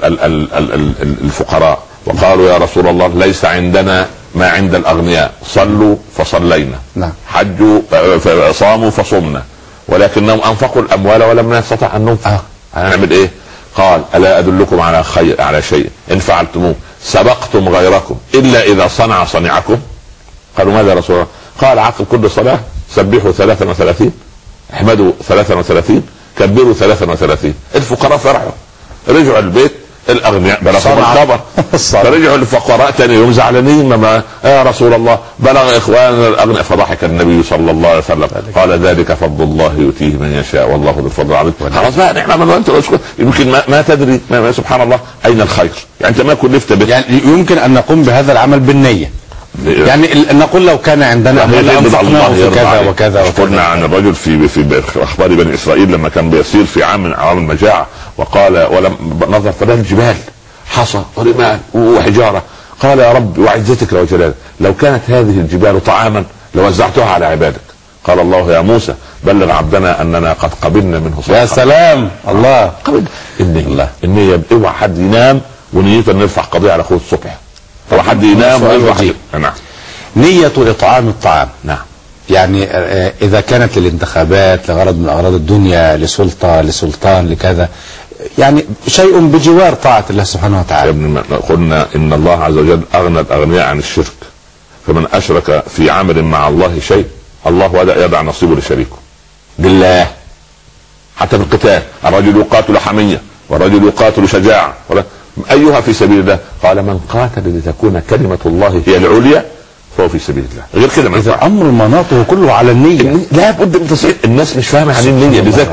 الفقراء وقالوا يا رسول الله ليس عندنا ما عند الاغنياء، صلوا فصلينا، نعم. حجوا صاموا فصمنا، ولكنهم انفقوا الاموال ولم نستطع ان ننفق. هنعمل ايه؟ قال الا ادلكم على خير، على شيء ان فعلتموه سبقتم غيركم الا اذا صنع صنعكم. قالوا ماذا يا رسول الله؟ قال عقب كل صلاه سبحوا 33، احمدوا 33، كبروا 33. الفقراء فرحوا، رجعوا البيت الاغنياء بلغوا الخبر فرجعوا الفقراء ثاني يوم زعلانين، ما يا رسول الله بلغ اخواننا الاغنياء. فضحك النبي صلى الله عليه وسلم قال ذلك فضل الله يؤتيه من يشاء والله ذو الفضل العظيم. خلاص بقى نعم من انت يمكن ما تدري سبحان الله اين الخير، يعني انت ما كلفت به. يعني يمكن ان نقوم بهذا العمل بالنية، يعني نقول لو كان عندنا انفقناه في كذا وكذا. قلنا عن الرجل في اخبار بني اسرائيل لما كان بيسير في عام من اعوام المجاعه، وقال ولم نظر فلان الجبال حصى ورمال وحجاره، قال يا رب وعزتك وجلالك لو كانت هذه الجبال طعاما لوزعتها على عبادك. قال الله يا موسى بلغ عبدنا اننا قد قبلنا منه صدقه. يا سلام الله قبل النية. اوعى حد ينام ونيته نرفع قضيه على اخوه الصبح، هو حد ينام ويرفع. نعم. نية اطعام الطعام. نعم. يعني اذا كانت للانتخابات، لغرض من اغراض الدنيا، لسلطة، لسلطان، لكذا، يعني شيء بجوار طاعة الله سبحانه وتعالى. قلنا ان الله عز وجل اغنى الاغنياء عن الشرك، فمن اشرك في عمل مع الله شيء الله يدع نصيبه لشريكه بالله. حتى في القتال الرجل يقاتل حمية والرجل يقاتل شجاعة، ايها في سبيل الله؟ قال من قاتل لتكون كلمة الله هي العليا فهو في سبيل الله. غير كده ما اذا امر مناطه كله على النية. لا بد من تصحيح. الناس مش فاهمه عن النية، لذلك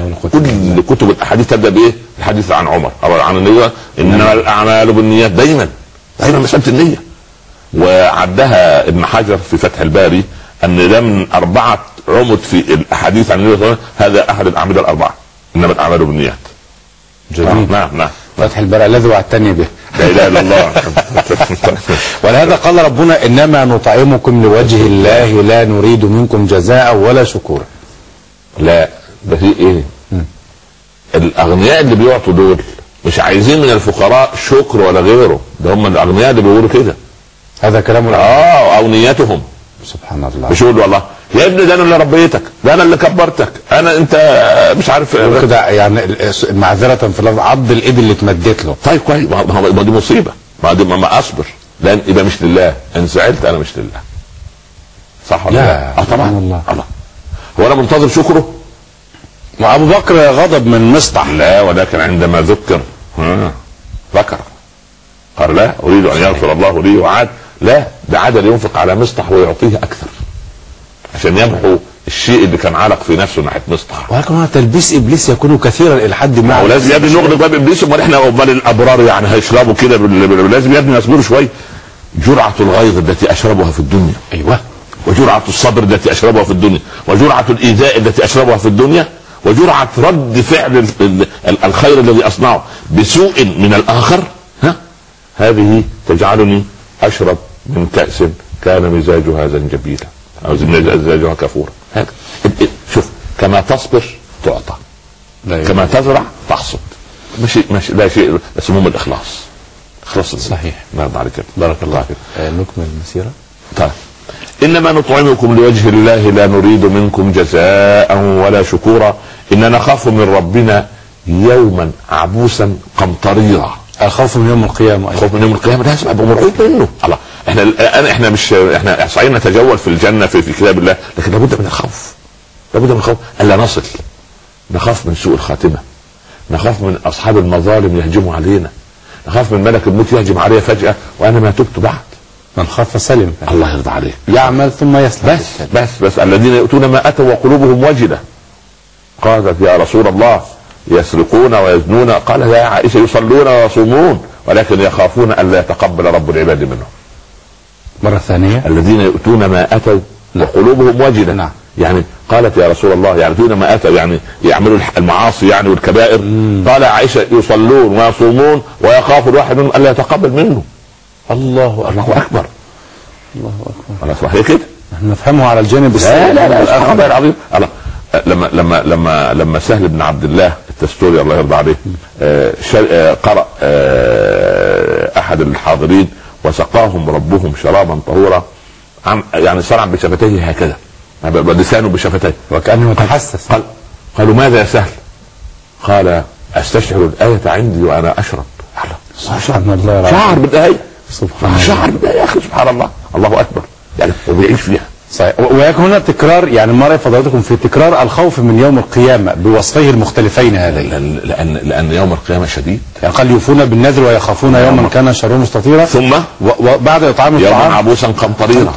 كل كتب الاحاديث تبدا بايه؟ الحديث عن عمر او عن النية، انما الاعمال بالنيات. دايما مساله النية. وعدها ابن حجر في فتح الباري ان ده من 4 عمد في الاحاديث عن النية، هذا احد الاعمده ال4، انما الاعمال بالنيات. جميل. نعم. فتح الباري الذي وعدتني به. لا اله الا الله. ولهذا قال ربنا انما نطعمكم لوجه الله لا نريد منكم جزاء ولا شكورا. لا ده في ايه؟ الاغنياء اللي بيعطوا دول مش عايزين من الفقراء شكر ولا غيره، ده هم الاغنياء اللي بيقولوا كده. هذا كلام او نيتهم. سبحان الله. مش يقولوا والله يا ابني ده انا اللي ربيتك، ده انا اللي كبرتك، انت مش عارف كده، يعني معذره في اللفظ عض الايد اللي اتمدت له. طيب كويس، ما دي مصيبه، ما اصبر، لان يبقى مش لله. ان زعلت انا مش لله، صح ولا لا؟ طبعا. الله هو انا منتظر شكره؟ وابو بكر غضب من مصطح. لا، ولكن عندما ذكر ذكر قال لا اريد ان يغفر الله لي، وعاد لا، ده عاد لينفق على مصطح ويعطيه اكثر عشان يمحو الشيء اللي كان علق في نفسه ناحيه مصطح. ولكن تلبيس ابليس يكون كثيرا الى حد ما. ولازم يا ابني نغلق باب ابليس، امال احنا امال الابرار يعني هيشربوا كده؟ لازم يا ابني يصبروا شويه. جرعه الغيظ التي اشربها في الدنيا، ايوه، وجرعه الصبر التي اشربها في الدنيا، وجرعه الايذاء التي اشربها في الدنيا، وجرعه رد فعل الخير الذي اصنعه بسوء من الاخر، هذه تجعلني اشرب من كأس كان مزاجها زنجبيلا او مزاجها كافورا. شوف، كما تصبر تعطى، كما تزرع تحصد. ماشي لا شيء اسمه الاخلاص. اخلاص صحيح. بعد كده بارك الله فيك. نكمل المسيره. طيب، انما نطعمكم لوجه الله لا نريد منكم جزاء ولا شكورا اننا نخاف من ربنا يوما عبوسا قمطريرا. الخوف من يوم القيامه. الخوف من يوم القيامه لازم ابقى مرعوب منه. الله، احنا الان احنا صحيح نتجول في الجنه في كتاب الله، لكن لابد من الخوف، لابد من الخوف الا نصل. نخاف من سوء الخاتمه، نخاف من اصحاب المظالم يهجموا علينا، نخاف من ملك الموت يهجم عليا فجاه وانا ما تبت بعد. من خاف سلم. الله يرضى عليك. يعمل ثم يسلم. بس الذين يؤتون ما اتوا وقلوبهم وجله. قالت يا رسول الله يسرقون ويزنون، قال يا عائشه يصلون ويصومون ولكن يخافون ان لا يتقبل رب العباد منهم. مره ثانيه، الذين يؤتون ما اتوا وقلوبهم وجله. نعم. يعني قالت يا رسول الله يعرفون ما اتوا يعني يعملوا المعاصي يعني والكبائر. قال عائشه يصلون ويصومون ويخاف الواحد منهم ان لا يتقبل منه. الله اكبر. الله اكبر. خلاص هي كده نحن نفهمه على الجانب السيء. لا سبحان الله العظيم. لما سهل بن عبد الله التستوري الله يرضى عليه قرأ احد الحاضرين وسقاهم ربهم شرابا طهورا، يعني صرع بشفتيه هكذا، لسانه بشفتيه وكأنه متحسس. قالوا ماذا يا سهل؟ قال استشعر الآية عندي وانا اشرب. سبحان الله. شعر بالآية، سبحان شعر بالآية يا اخي، سبحان الله. الله اكبر. يعني وبيعيش فيها. صحيح. ويكون هنا تكرار، يعني ما رأي فضلاتكم في تكرار الخوف من يوم القيامة بوصفيه المختلفين هذين؟ لأن يوم القيامة شديد. يعني قال يوفون بالنذر ويخافون يوما كان شره مستطيرا، ثم وبعد إطعام الطعام يوما عبوسا قمطريرا.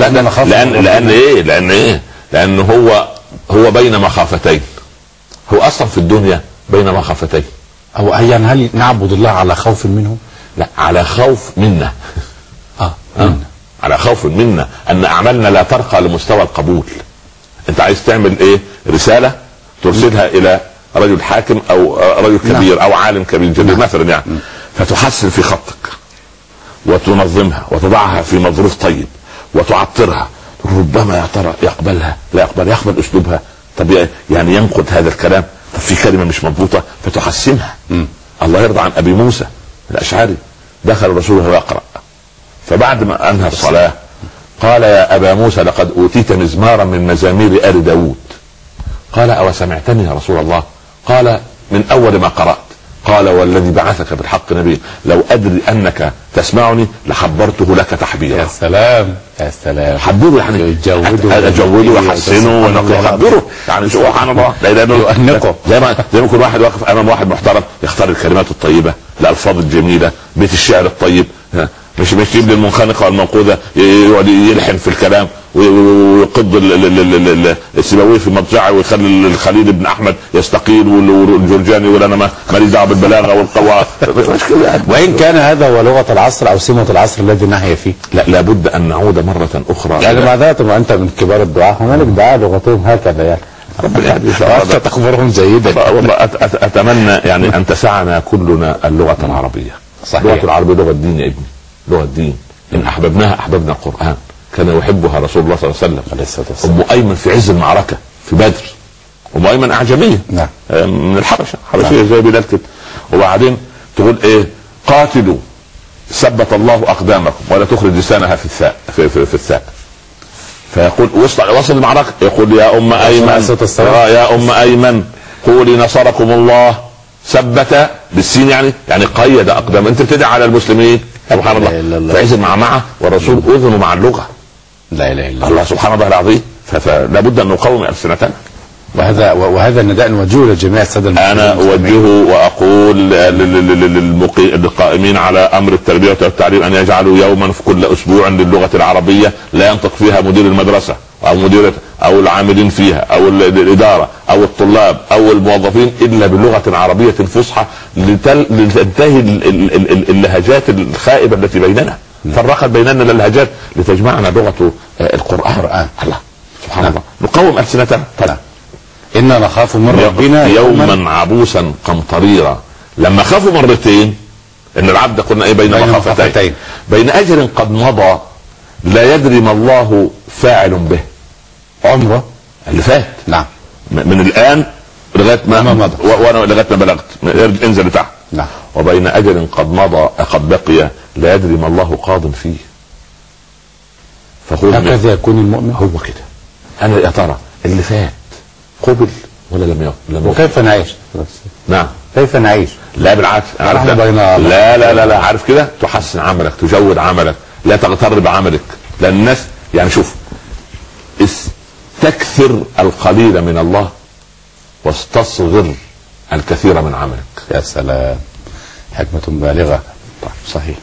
لأن هو بين مخافتين. هو أصلا في الدنيا بين مخافتين. هو يعني هل نعبد الله على خوف منه؟ لا، على خوف منا. على خوف منا ان اعمالنا لا ترقى لمستوى القبول. انت عايز تعمل ايه؟ رسالة ترسلها الى رجل حاكم او رجل كبير او عالم كبير جدا مثلا يعني، فتحسن في خطك وتنظمها وتضعها في مظروف طيب وتعطرها، ربما يا ترى يقبلها لا يقبل اسلوبها، طب يعني ينقد هذا الكلام، طب في كلمة مش مضبوطة فتحسنها. الله يرضى عن ابي موسى الاشعري، دخل الرسول وهو يقرأ، فبعد ما انهى الصلاة قال يا ابا موسى لقد اوتيت مزمارا من مزامير ال داود. قال او سمعتني يا رسول الله؟ قال من اول ما قرأت. قال والذي بعثك بالحق نبي لو ادري انك تسمعني لحبرته لك تحبيرا. يا سلام يا سلام. حبره يعني اجوده واحسنه ونقبره، يعني سبحان الله. يؤنقه زي ما يكون واحد واقف امام واحد محترم يختار الكلمات الطيبة، الالفاظ الجميلة، بيت الشعر الطيب، مش يجيب لي المنخنقه والموقوذه يقعد يلحن في الكلام ويقض السيبويه في مضجعه ويخلي الخليل بن احمد يستقيل والجرجاني يقول انا ماليش دعوه بالبلاغه والقواء. وان كان هذا هو لغه العصر او سمه العصر الذي نحيا فيه. لا، لابد ان نعود مره اخرى. يعني معذره وانت من كبار الدعاة، هنالك دعاة لغتهم هكذا يعني. ربنا يهدي ان شاء الله. انت تخبرهم جيدا. والله اتمنى يعني ان تسعنا كلنا اللغه العربيه. صحيح. اللغه العربيه لغه الدين يا ابني، لغه الدين. ان احببناها احببنا القران، كان يحبها رسول الله صلى الله عليه وسلم. ام ايمن في عز المعركه في بدر، ام ايمن اعجميه. نعم. من الحبشه، حبشيه زي بلال كده. وبعدين تقول ايه؟ قاتلوا ثبت الله اقدامكم ولا تخرج لسانها في الثاء في الثاء. فيقول وصل المعركه يقول يا ام ايمن، يا ام ايمن قولي نصركم الله، ثبت بالسين يعني قيد اقدام. انت بتدعي على المسلمين سبحان الله، فعز المعمعه والرسول اذنه مع اللغه. لا اله الا الله سبحان الله العظيم. فلا بد ان نقوم السنتنا. وهذا النداء نوجهه لجميع الساده انا اوجهه واقول للقائمين على امر التربيه والتعليم ان يجعلوا يوما في كل اسبوع للغه العربيه لا ينطق فيها مدير المدرسه او مديرة او العاملين فيها او الاداره او الطلاب او الموظفين الا بلغه عربيه فصحى لتنتهي اللهجات الخائبه التي بيننا. فرقت بيننا اللهجات لتجمعنا لغه القران. الله سبحان الله. نقوم السنتنا. إنا نخاف من ربنا يوما عبوسا قمطريرا. لما خافوا مرتين ان العبد قلنا ايه بين مخافتين بين اجر قد مضى لا يدري ما الله فاعل به. عمره اللي فات نعم من الان لغايه ما مضى وانا لغايه ما بلغت انزل لتحت. نعم. وبين اجر قد مضى قد بقي لا يدري ما الله قاض فيه. هكذا يكون المؤمن. هو كده. انا يا ترى اللي فات قبل ولا لم يقبل؟ وكيف نعيش؟ نعم كيف نعيش؟ لا بالعكس. عارف لا لا لا لا عارف كده تحسن عملك تجود عملك لا تغتر بعملك. لان الناس يعني شوف استكثر القليل من الله واستصغر الكثير من عملك. يا سلام حكمة بالغة. صحيح.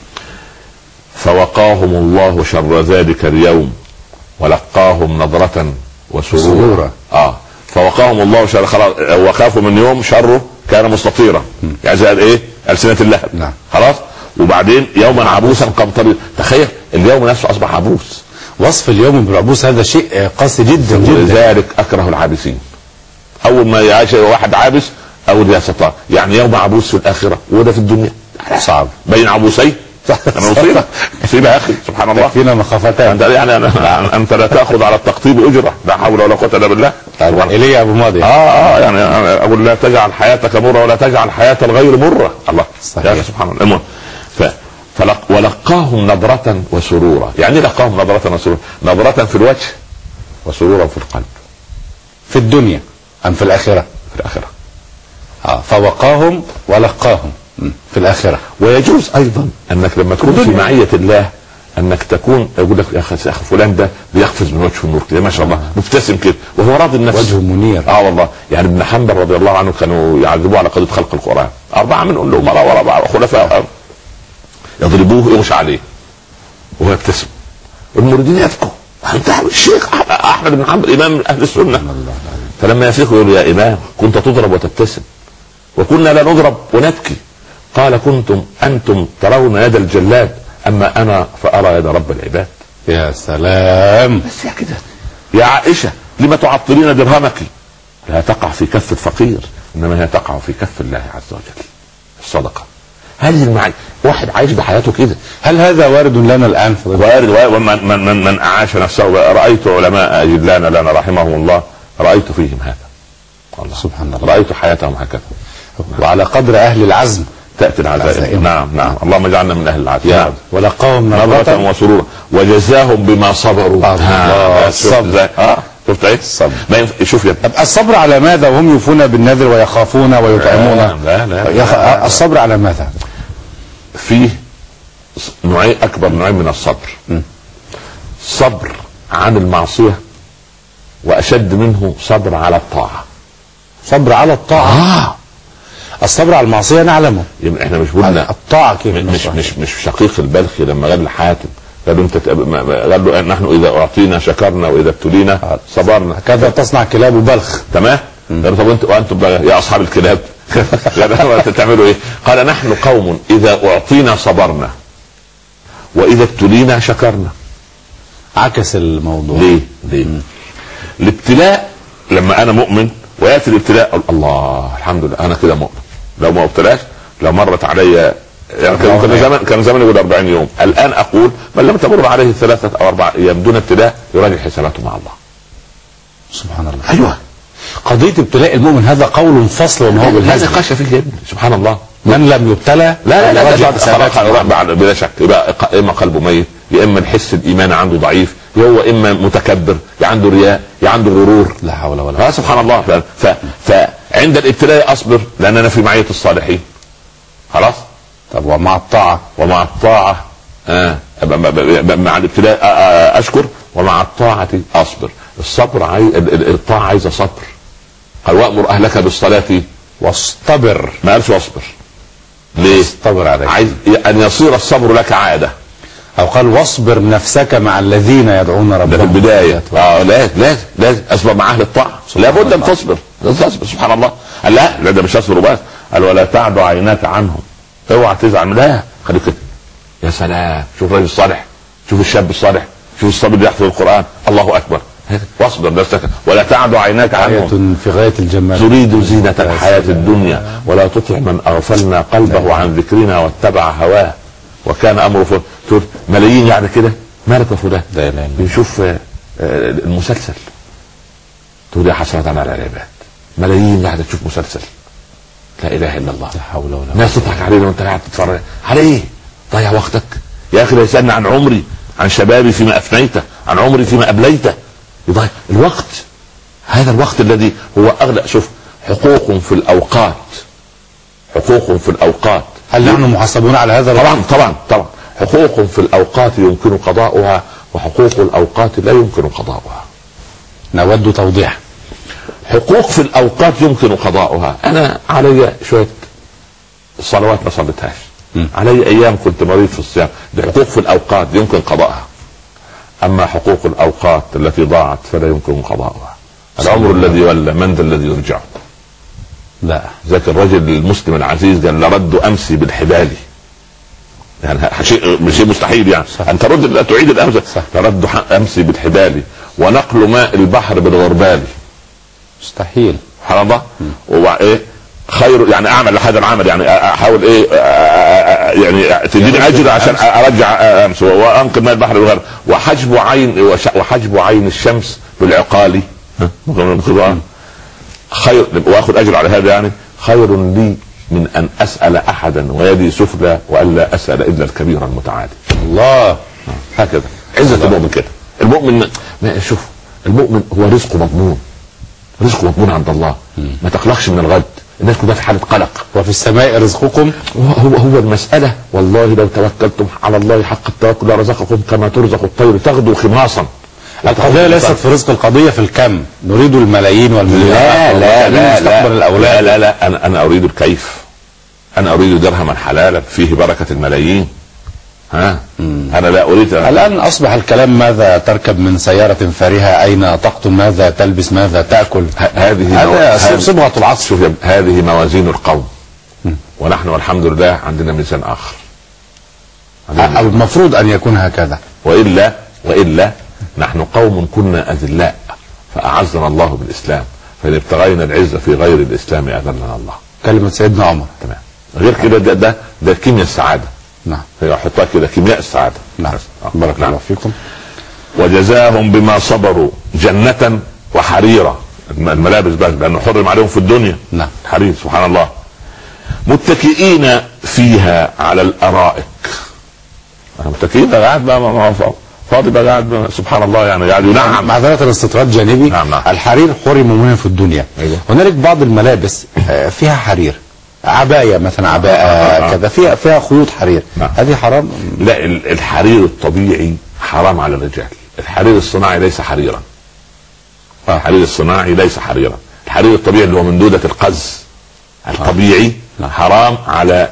فوقاهم الله شر ذلك اليوم ولقاهم نظرة وسرورا. فوقاهم الله شر خلاص وخافوا من يوم شره كان مستطيرا يعني زي ايه ألسنة اللهب. نعم. خلاص. وبعدين يوما عبوسا قمطريرا. تخيل اليوم نفسه اصبح عبوس. وصف اليوم بالعبوس هذا شيء قاسي جدا جدا. ولذلك اكره العابسين. اول ما يعيش واحد عابس اقول يا ستار يعني يوم عبوس في الاخره وده في الدنيا صعب بين عبوسين. انا مصيبه يا اخي سبحان الله. فينا مخافتان. يعني انت لا تاخذ على التقطيب اجره. لا حول ولا قوه الا بالله. الي ابو ماضي. يعني اقول لا تجعل حياتك مره ولا تجعل حياه الغير مره. الله صحيح. سبحان الله. المهم ولقاهم نظرة وسرورا. يعني لقاهم نظرة وسرورا. نظرة في الوجه وسرورا في القلب. في الدنيا ام في الاخره؟ في الاخره. فوقاهم ولقاهم في الاخره. ويجوز ايضا انك لما تكون في معيه الله انك تكون يقول لك يا اخي فلان ده بيقفز من وجهه النور كده ما شاء الله مبتسم كده وهو راضي النفس وجهه منير. والله. يعني ابن حنبل رضي الله عنه كانوا يعذبوه على قضيه خلق القران. 4 منهم له امراء ورا بعض خلفاء يضربوه يغشى عليه وهو يبتسم. المريدين يبكوا. انت الشيخ احمد بن حنبل امام اهل السنه. فلما يفيق يقول يا امام كنت تضرب وتبتسم وكنا لا نضرب ونبكي. قال كنتم انتم ترون يد الجلاد اما انا فارى يد رب العباد. يا سلام. بس يا كده يا عائشه لما تعطلين درهمك؟ لا تقع في كف الفقير انما هي تقع في كف الله عز وجل. الصدقه هذه المعاني. واحد عايش بحياته كده. هل هذا وارد لنا الان؟ وارد. ومن اعاش نفسه. رايت علماء جلان لنا رحمهم الله رايت فيهم هذا. الله سبحان الله. رايت حياتهم هكذا. وعلى قدر اهل العزم تأتي العزائم. نعم اللهم اجعلنا من اهل العزم. نعم. ولقاهم نظرة وسرورا وجزاهم بما صبروا. الصبر. شفت ايه؟ الصبر. شوف يا الصبر على ماذا وهم يوفون بالنذر ويخافون ويطعمون؟ لا. الصبر على ماذا؟ فيه نوعين اكبر نوعين من الصبر. صبر عن المعصية واشد منه صبر على الطاعة. صبر على الطاعة. الصبر على المعصية نعلمه. احنا مش قلنا الطاعة كيف؟ مش شقيق البلخي لما قال لحاتم قال له نحن اذا اعطينا شكرنا واذا ابتلينا صبرنا. كذا تصنع كلاب بلخ. تمام. طب وانتم يا اصحاب الكلاب تعملوا ايه؟ قال نحن قوم اذا اعطينا صبرنا واذا ابتلينا شكرنا. عكس الموضوع. ليه؟ الابتلاء لما انا مؤمن وياتي الابتلاء الله الحمد لله انا كده مؤمن. لو ما ابتلاش لو مرت علي يعني كان زمان يقول 40 يوم. الان اقول من لم تمر عليه 3 أو 4 ايام دون ابتلاء يراجع حساباته مع الله. سبحان الله. ايوه. قضيه ابتلاء المؤمن هذا قول فصل وما هو بالهزل. لا نقاش فيه يا ابني. سبحان الله. من لم يبتلى لا بلا شك يبقى اما قلبه ميت يا اما الحس الايمان عنده ضعيف يا هو اما متكبر يا عنده رياء يا عنده غرور. لا حول ولا قوه. سبحان الله. فعند الابتلاء اصبر لان انا في معيه الصالحين. خلاص. طب ومع الطاعه مع الابتلاء اشكر ومع الطاعه اصبر. الصبر الطاعه عايزه صبر قال وأمر أهلك بالصلاة واصطبر، ما قالش واصبر. ليه؟ واصطبر عليك، عايز أن يصير الصبر لك عادة. أو قال واصبر نفسك مع الذين يدعون ربهم. ده في البداية. لازم أصبر مع أهل الطاعة، لابد أن تصبر. سبحان الله. قال لا ده مش أصبر وبس، قال ولا تعد عيناك عنهم، اوعى تزعل، لا خليك كده. يا سلام، شوف الرجل الصالح، شوف الشاب الصالح، شوف الصبي اللي يحفظ القرآن، الله أكبر. واصبر نفسك ولا تعد عيناك عنهم في غاية الجمال، تريد زينة الحياة الدنيا ولا تطع من أغفلنا قلبه عن ذكرنا واتبع هواه وكان أمره فرطا. ملايين يعني كده، مالك يا فلان؟ بنشوف المسلسل تقول يا حسرة على العباد، ملايين قاعدة تشوف مسلسل، لا إله إلا الله، لا حول ولا قوة. ناس تضحك علينا وأنت قاعد تتفرج على إيه؟ ضيع وقتك يا أخي. لا يسألني عن عمري، عن شبابي فيما أفنيته، عن عمري فيما أبليته. يضيع الوقت، هذا الوقت الذي هو أغلى. شوف، حقوق في الأوقات، حقوق في الأوقات. هل نحن محاسبون على هذا؟ طبعا. حقوق في الأوقات يمكن قضاؤها، وحقوق الأوقات لا يمكن قضاؤها. نود توضيح. حقوق في الأوقات يمكن قضاؤها. أنا علي شوية الصلوات ما صليتهاش، علي أيام كنت مريض في الصيام، دي حقوق في الأوقات يمكن قضاءها. أما حقوق الأوقات التي ضاعت فلا يمكن قضاؤها. العمر الذي ولى من ذا الذي يرجعه؟ لا. ذاك الرجل المسلم العزيز قال لرد أمسي بالحبال، يعني شيء مستحيل يعني أن ترد تعيد الأمس. لرد أمسي بالحبال ونقل ماء البحر بالغربال، مستحيل. سبحان الله. وإيه خير يعني أعمل لهذا العمل، يعني أحاول إيه يعني تديني أجر عشان أرجع أمس وأنقل ماء البحر بالغربال. وحجب عين الشمس بالعقال خير، واخذ اجر على هذا، يعني خير لي من ان اسال احدا ويدي سفلى والا اسال الا الكبير المتعالي. الله. هكذا عزة المؤمن كده. المؤمن شوف، المؤمن هو رزقه مضمون، رزقه مضمون عند الله. ما تقلقش من الغد، الناس كلها في حالة قلق. وفي السماء رزقكم. هو المسألة والله لو توكلتم على الله حق التوكل لرزقكم كما ترزق الطير تغدو خماصا. القضية ليست في رزق، القضية في الكم. نريد الملايين والمليارات. لا أنا أريد الكيف. أنا أريد درهما حلالا فيه بركة الملايين. أنا لا أريد. الآن أصبح الكلام ماذا تركب من سيارة فارهة، أين تقطن، ماذا تلبس، ماذا تأكل. هذه صبغة العصر. هذه موازين القوم، ونحن والحمد لله عندنا ميزان آخر. المفروض أن يكون هكذا، وإلا نحن قوم كنا أذلاء فأعزنا الله بالإسلام، فإن ابتغينا العزة في غير الإسلام أذلنا الله. كلمة سيدنا عمر. تمام. غير كده ده كيمياء السعادة. نعم. يحطها كده كيمياء السعادة. نعم. بارك الله فيكم. وجزاهم بما صبروا جنة وحريرة، الملابس بس لأنه حرم عليهم في الدنيا. نعم. حرير، سبحان الله. متكئين فيها على الأرائك. متكئين قاعد بقى فاضي بقى قاعد، سبحان الله، يعني قاعد ينعم. معذرة الاستطراد جانبي. نعم. الحرير حرم منه في الدنيا. أيوة. هنالك بعض الملابس فيها حرير، عباية مثلا، عباءة كذا فيها خيوط حرير. نعم. هذه حرام؟ لا، الحرير الطبيعي حرام على الرجال. الحرير الصناعي ليس حريرا. الحرير الصناعي ليس حريرا. الحرير الطبيعي اللي هو من دودة القز الطبيعي حرام على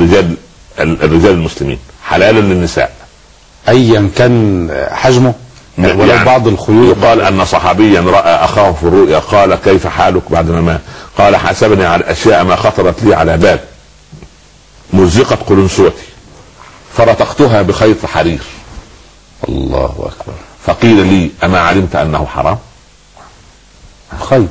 الرجال المسلمين، حلالا للنساء ايا كان حجمه. ولو يعني بعض الخيوط. يقال ان صحابيا راى اخاه في الرؤيا قال كيف حالك بعد ما مات؟ قال حاسبني على الاشياء ما خطرت لي على بال، مزقت قلنسوتي فرتقتها بخيط حرير. الله اكبر. فقيل لي اما علمت انه حرام؟ خيط.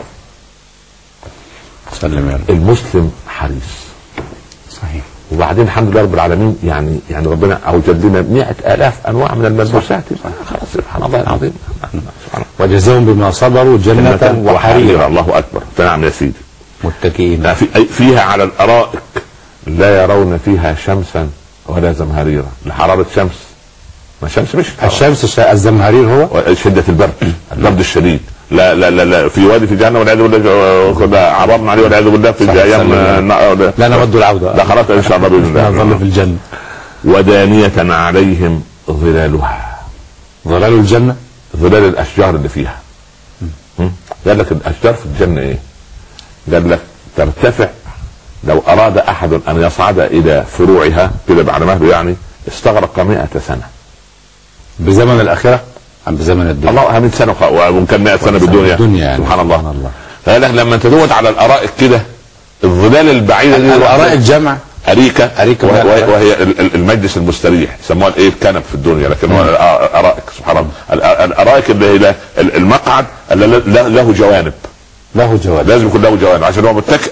سلم يا رب. المسلم حريص. صحيح. وبعدين الحمد لله رب العالمين، يعني ربنا اوجد لنا 100,000 انواع من الملبوسات. خلاص سبحان الله العظيم. وجزاهم بما صبروا جنة وحريرا. الله اكبر. فنعم يا سيدي. متكئين فيها على الارائك لا يرون فيها شمسا ولا زمهريرا. لحرارة شمس، ما شمس مش الشمس، الزمهرير هو شدة البرد الشديد. لا لا لا لا في وادي في جهنم والعياذ بالله كنا عرضنا عليه والعياذ بالله في ايام لا نود العوده. لا خلاص ان شاء الله باذن الله نظل في الجنه. ودانية عليهم ظلالها. ظلال الجنه ظلال الاشجار اللي فيها. قال لك الاشجار في الجنه ايه؟ قال لك ترتفع، لو اراد احد ان يصعد الى فروعها كده بعد مهله يعني استغرق 100 سنة. بزمن الاخره ام بزمن الدنيا؟ الله 100 سنة وممكن 100 سنة بالدنيا يعني. سبحان الله. فقال لك لما انت تقعد على الارائك كده الظلال البعيده دي، الارائك الجمع أريكة وهي المجلس المستريح يسموها الايه الكنب في الدنيا، لكن هو ارائك. سبحان الله. الارائك اللي هي المقعد له جوانب، لازم يكون له جوانب عشان هو متكئ.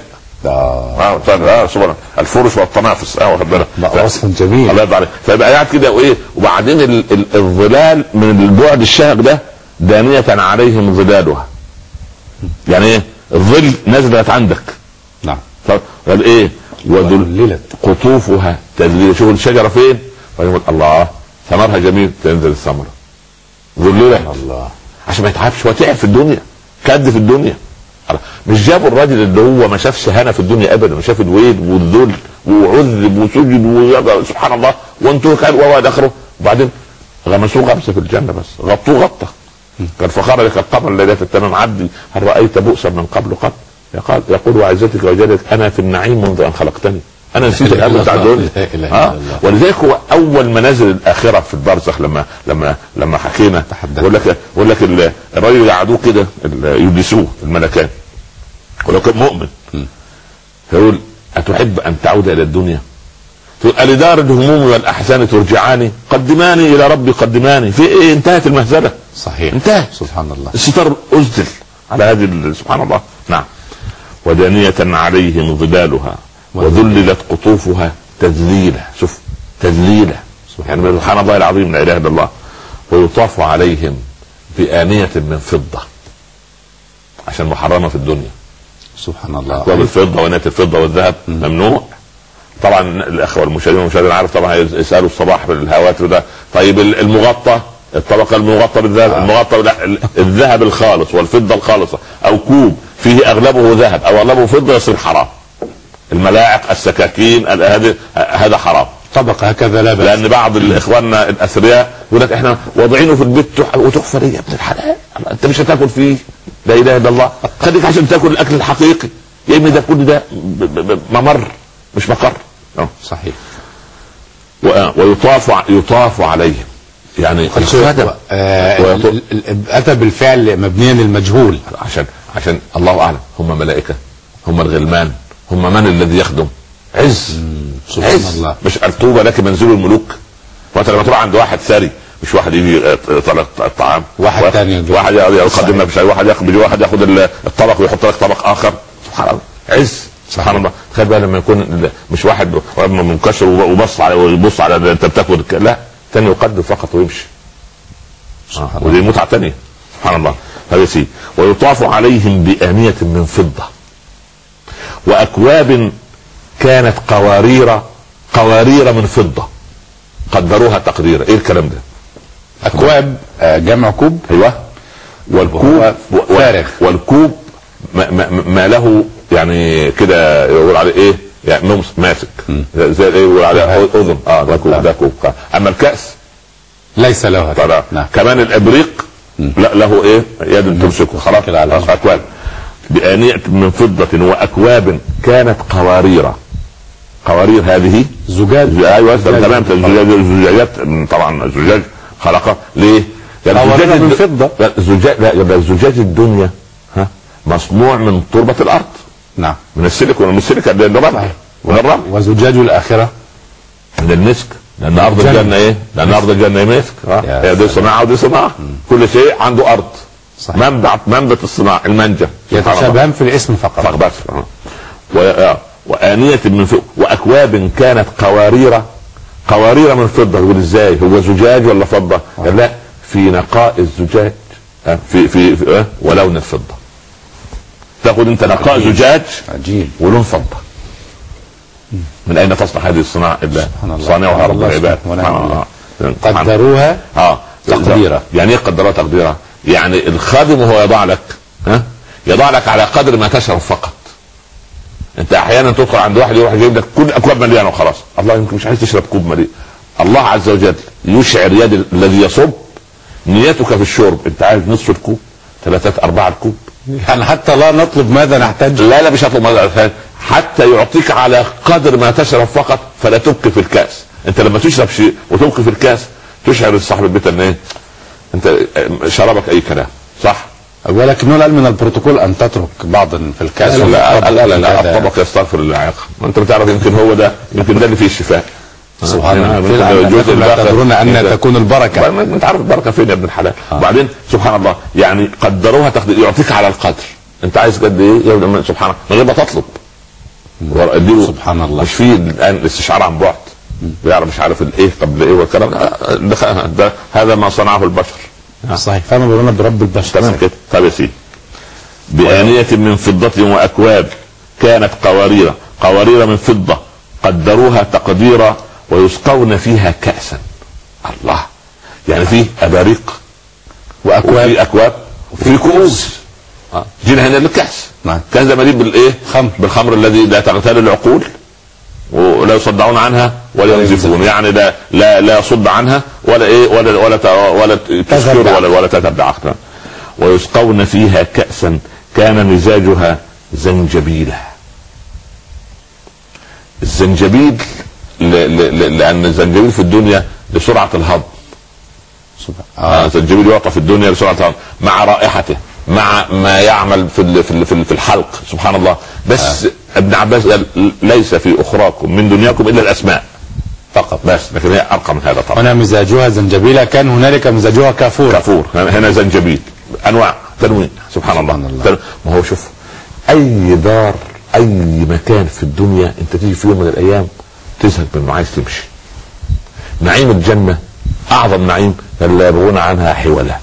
سبحان الفرش والتنافس. واخد بالك؟ وصف جميل. الله يرضى عليك. فيبقى قاعد كده وايه، وبعدين الظلال من البعد الشهق ده دانية عليهم ظلالها. يعني ايه الظل نزلت عندك. نعم. قال ايه وذللت قطوفها تذليلا. شوف الشجره فين، فيقول الله ثمرها جميل، تنزل الثمره ذللت الله عشان ما يتعبش. هو تعب في الدنيا، كد في الدنيا. مش جابوا الراجل اللي هو ما شافش هنا في الدنيا ابدا، ما شاف الويل والذل وعذب وسجد سبحان الله وانتوا كان وهو اخره، وبعدين غمسوه غمسه في الجنه بس غطوه غطه. قال فخرج القمر ليله التمام عبدي هل رايت بؤسا من قبل قط؟ يقول وعزتك وجلالك انا في النعيم منذ ان خلقتني، انا نسيت الامر بتاع دول. ولذلك هو اول منازل الاخره في البرزخ لما حكينا بقول لك الراجل يقعدوه كده يلبسوه الملكان، ولو كان مؤمن يقول اتحب ان تعود الى الدنيا؟ ألدار الهموم والاحزان ترجعاني؟ قدماني الى ربي قدماني. في ايه؟ انتهت المهزله. صحيح. انتهت. سبحان الله. الستار أزدل على هذه سبحان الله. نعم. ودانية عليهم ظلالها وذللت قطوفها تذليلا. شوف تذليلا يعني سبحان الله العظيم لا اله الا الله. ويطاف عليهم بآنية من فضة عشان محرمة في الدنيا. سبحان الله. والفضة وآنية الفضة والذهب ممنوع. طبعا الاخوة المشاهدين عارف طبعا يسألوا الصباح بالهواتف ده. طيب المغطى، الطبقة المغطى بالذهب، المغطى الذهب الخالص والفضة الخالصة او كوب فيه اغلبه ذهب او اغلبه فضة يصير حرام. الملاعق السكاكين هذا حرام. طبقة هكذا لا بأس. لان بعض الاخواننا الاثرياء يقول لك احنا واضعينه في البيت وتحفة ليه يا ابن الحلال؟ انت مش هتاكل فيه، لا اله الا الله. خليك عشان تاكل الاكل الحقيقي يا ابني. ده كل ده ممر مش مقر. صحيح. ويطاف عليهم يعني اتى بالفعل مبنيا للمجهول عشان الله اعلم. هم ملائكه، هم الغلمان، هم من الذي يخدم عز. سبحان الله. مش الطوبه لك منزل الملوك. وانت لما تروح عند واحد ثري مش واحد يجي طلق الطعام، واحد ثاني واحد يقدم لك بشيء، واحد ياخذ الطبق ويحط لك طبق اخر. سبحان الله عز. سبحان الله. تخيل بقى لما يكون مش واحد منكسر وبص على انت بتاكل، لا ثاني يقدم فقط ويمشي. ودي متعه ثانيه. سبحان الله. هذا سي. ويطاف عليهم بآنية من فضة وأكواب كانت قوارير من فضة قدروها تقديرا. ايه الكلام ده؟ أكواب جمع كوب. ايوه. والكوب فارغ. والكوب ما له يعني كده يقول عليه ايه يعني ماسك زي ايه يقول عليه اذن. ده كوب. اما الكأس ليس له هذا. نعم. كمان الابريق لا له ايه يد تمسكه. خلاص. اكواب بآنية من فضة وأكواب كانت قوارير هذه زجاج. ايوه تمام. الزجاجات طبعا الزجاج خلقه ليه؟ يعني قوارير من فضة. الزجاج الدنيا مصنوع من تربة الارض. نعم. من السيليكون من الرمل. وزجاج الآخرة من المسك. لأن أرض الجنة إيه؟ لأن أرض الجنة مسك. هي دي صناعة ودي صناعة. كل شيء عنده أرض. صحيح. منبت الصناعة المنجم. يتشابهان في الاسم فقط. بس. وآنية من فوق وأكواب كانت قوارير من فضة. يقول إزاي؟ هو زجاج ولا فضة؟ لا، في نقاء الزجاج في ولون الفضة. تاخذ أنت نقاء زجاج عجيب ولون فضة. من اين تصنع هذه الصناعه الا صانعها رب العباد. قدروها تقديرا. يعني ايه قدروها تقديرا؟ يعني الخادم هو يضع لك على قدر ما تشرب فقط. انت احيانا تدخل عند واحد يروح يجيب لك كل اكواب مليانه وخلاص. الله يمكن مش عايز تشرب كوب مليء. الله عز وجل يشعر يد الذي يصب نيتك في الشرب. انت عايز نصف الكوب 3/4 الكوب يعني حتى لا نطلب ماذا نحتاج. لا مش هطلب ماذا نحتاج، حتى يعطيك على قدر ما تشرب فقط، فلا تبقي في الكاس. انت لما تشرب شيء وتبقي في الكاس تشعر صاحب البيت ان ايه، انت شربك اي كلام، صح؟ ولكنه قال من البروتوكول ان تترك بعضا في الكاس. لا الطبق يستغفر الله عيقا، وانت بتعرف يمكن هو ده، يمكن ده اللي فيه الشفاء. سبحان الله. لا تدرون ان تكون البركه. انت عارف البركه فين يا ابن الحلال. وبعدين سبحان الله يعني قدروها تقدير، يعطيك على القدر. انت عايز قد ايه؟ سبحان الله من غير ما تطلب. سبحان الله. مش في الان الاستشعار عن بعد، بيعرف مش عارف الايه قبل ايه والكلام ده هذا ما صنعه البشر. صحيح. فانا بقولنا برب البشر. تمام كده. طيب يا سيدي، بآنية من فضة وأكواب كانت قوارير من فضة قدروها تقديرا ويسقون فيها كأسا. الله، يعني فيه أباريق وأكواب وفي أكواب وفي كؤوس. جينا هنا للكأس. كان زمان بالايه؟ بالخمر الذي لا تغتال العقول ولا يصدعون عنها ولا ينزفون، يعني لا يصد عنها ولا ايه ولا تسكر ولا تتبع. ويسقون فيها كأسا كان مزاجها زنجبيلا. الزنجبيل لان الزنجبيل في الدنيا لسرعة الهضم. الزنجبيل يعطى في الدنيا لسرعة الهضم مع رائحته، مع ما يعمل في الحلق. سبحان الله. بس ابن عباس قال ليس في اخراكم من دنياكم الا الاسماء فقط، بس لكن هي ارقى من هذا طبعا. هنا مزاجها زنجبيلا، كان هنالك مزاجها كافور. هنا زنجبيل، انواع تنوين. سبحان الله. ما هو شوف، اي دار اي مكان في الدنيا انت تيجي في يوم من الايام تزهق منه، عايز تمشي. نعيم الجنة اعظم نعيم لا يبغون عنها حولا.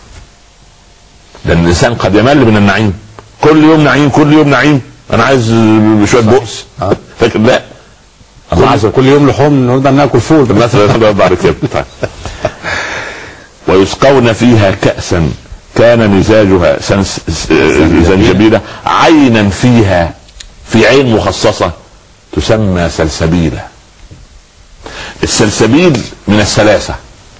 لان الانسان قد يمل من النعيم، كل يوم نعيم كل يوم نعيم، انا عايز شويه بؤس. فاكر؟ لا كل يوم لحوم نقدر ناكل فول مثلا بعد كده. ويسقون فيها كأسا كان مزاجها زنجبيلا عينا فيها، في عين مخصصة تسمى سلسبيلا. السلسبيل من السلاسة،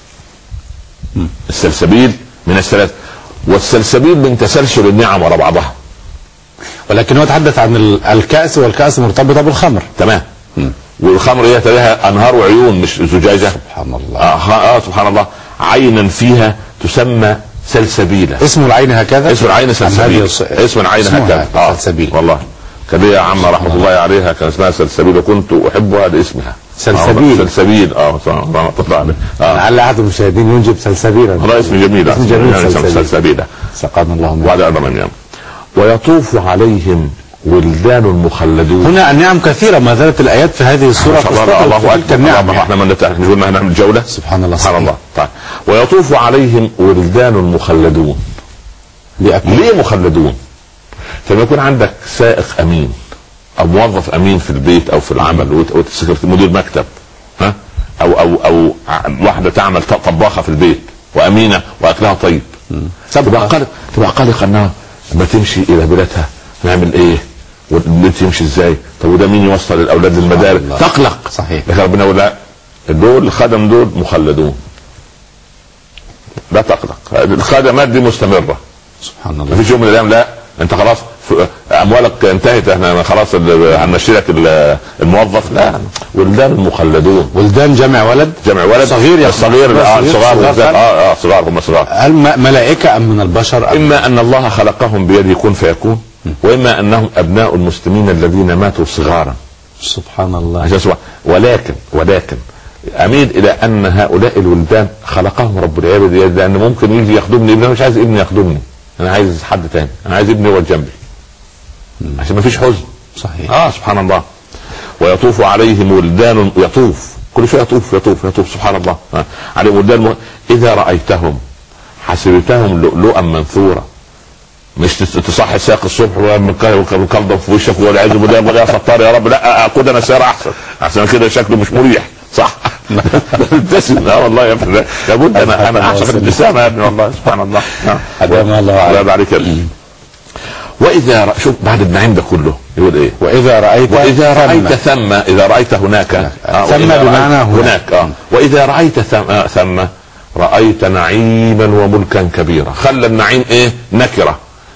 السلسبيل من السلاسة، والسلسبيل من تسلسل النعم على بعضها. ولكن هو تحدث عن الكأس، والكأس مرتبطة بالخمر. تمام. والخمر هي لها انهار وعيون مش زجاجة. سبحان الله. سبحان الله. عينا فيها تسمى سلسبيلا. اسم العين هكذا؟ اسم العين سلسبيل. اسم العين هكذا. سلسبيل. والله كان لي عمة رحمة الله عليها كان اسمها سلسبيل وكنت احبها لاسمها. سلسبيل. سلسبيل. لعل احد المشاهدين ينجب سلسبيلا. هذا اسم جميل. اسم جميل. سلسبيلا. سقانا الله منه. وعلى أرض من ويطوف عليهم ولدان مخلدون. هنا النعم كثيرة، ما زالت الآيات في هذه السورة. الله أكبر. احنا ما نقول ما نعمل جولة. سبحان الله. سبحان الله. طيب. ويطوف عليهم ولدان مخلدون. ليه مخلدون؟ فلما يكون عندك سائق أمين أو موظف أمين في البيت أو في العمل مدير مكتب، ها، أو واحدة تعمل طباخة في البيت وأمينة وأكلها طيب، تبقى قلق أنها لما تمشي الى بلادها نعمل ايه والبيت يمشي ازاي، طب وده مين يوصل الاولاد للمدارس؟ تقلق. صحيح. لكن ربنا يقول لا، دول الخدم دول مخلدون، لا تقلق، الخدمات دي مستمره. سبحان الله. مفيش يوم من الايام لا انت خلاص اموالك انتهت احنا خلاص هنمشي لك الموظف، لا، ولدان المخلدون. ولدان جمع ولد. صغير. صغار صغار هم صغار. هل ملائكة ام من البشر؟ اما ان الله خلقهم بيده كن فيكون، واما انهم ابناء المسلمين الذين ماتوا صغارا. سبحان الله. ولكن اميل الى ان هؤلاء الولدان خلقهم رب العباد، لان ممكن يجي يخدمني، انا مش عايز ابني يخدمني، انا عايز حد تاني، انا عايز ابني هو جنبي عشان ما فيش حزن. صحيح. سبحان الله. ويطوف عليهم ولدان، يطوف كل شيء يطوف سبحان الله عليهم ولدان اذا رايتهم حسبتهم لؤلؤا منثورا. مش تصحي ساق الصبح وكلضم في وشك والعياذ بالله ولا ستار يا رب، لا اقود انا سيارة احسن كده شكله مش مريح. صح. ابتسم. والله يا ابني لابد انا اعشق الابتسامه يا ابني والله. سبحان الله. الله بعد كده. واذا شوف بعد النعيم ده كله يقول ايه؟ واذا رايت ثم، اذا رايت هناك ثم بمعنى هناك واذا رايت ثم رايت نعيما وملكا كبيرا. خلى النعيم ايه؟ نكره،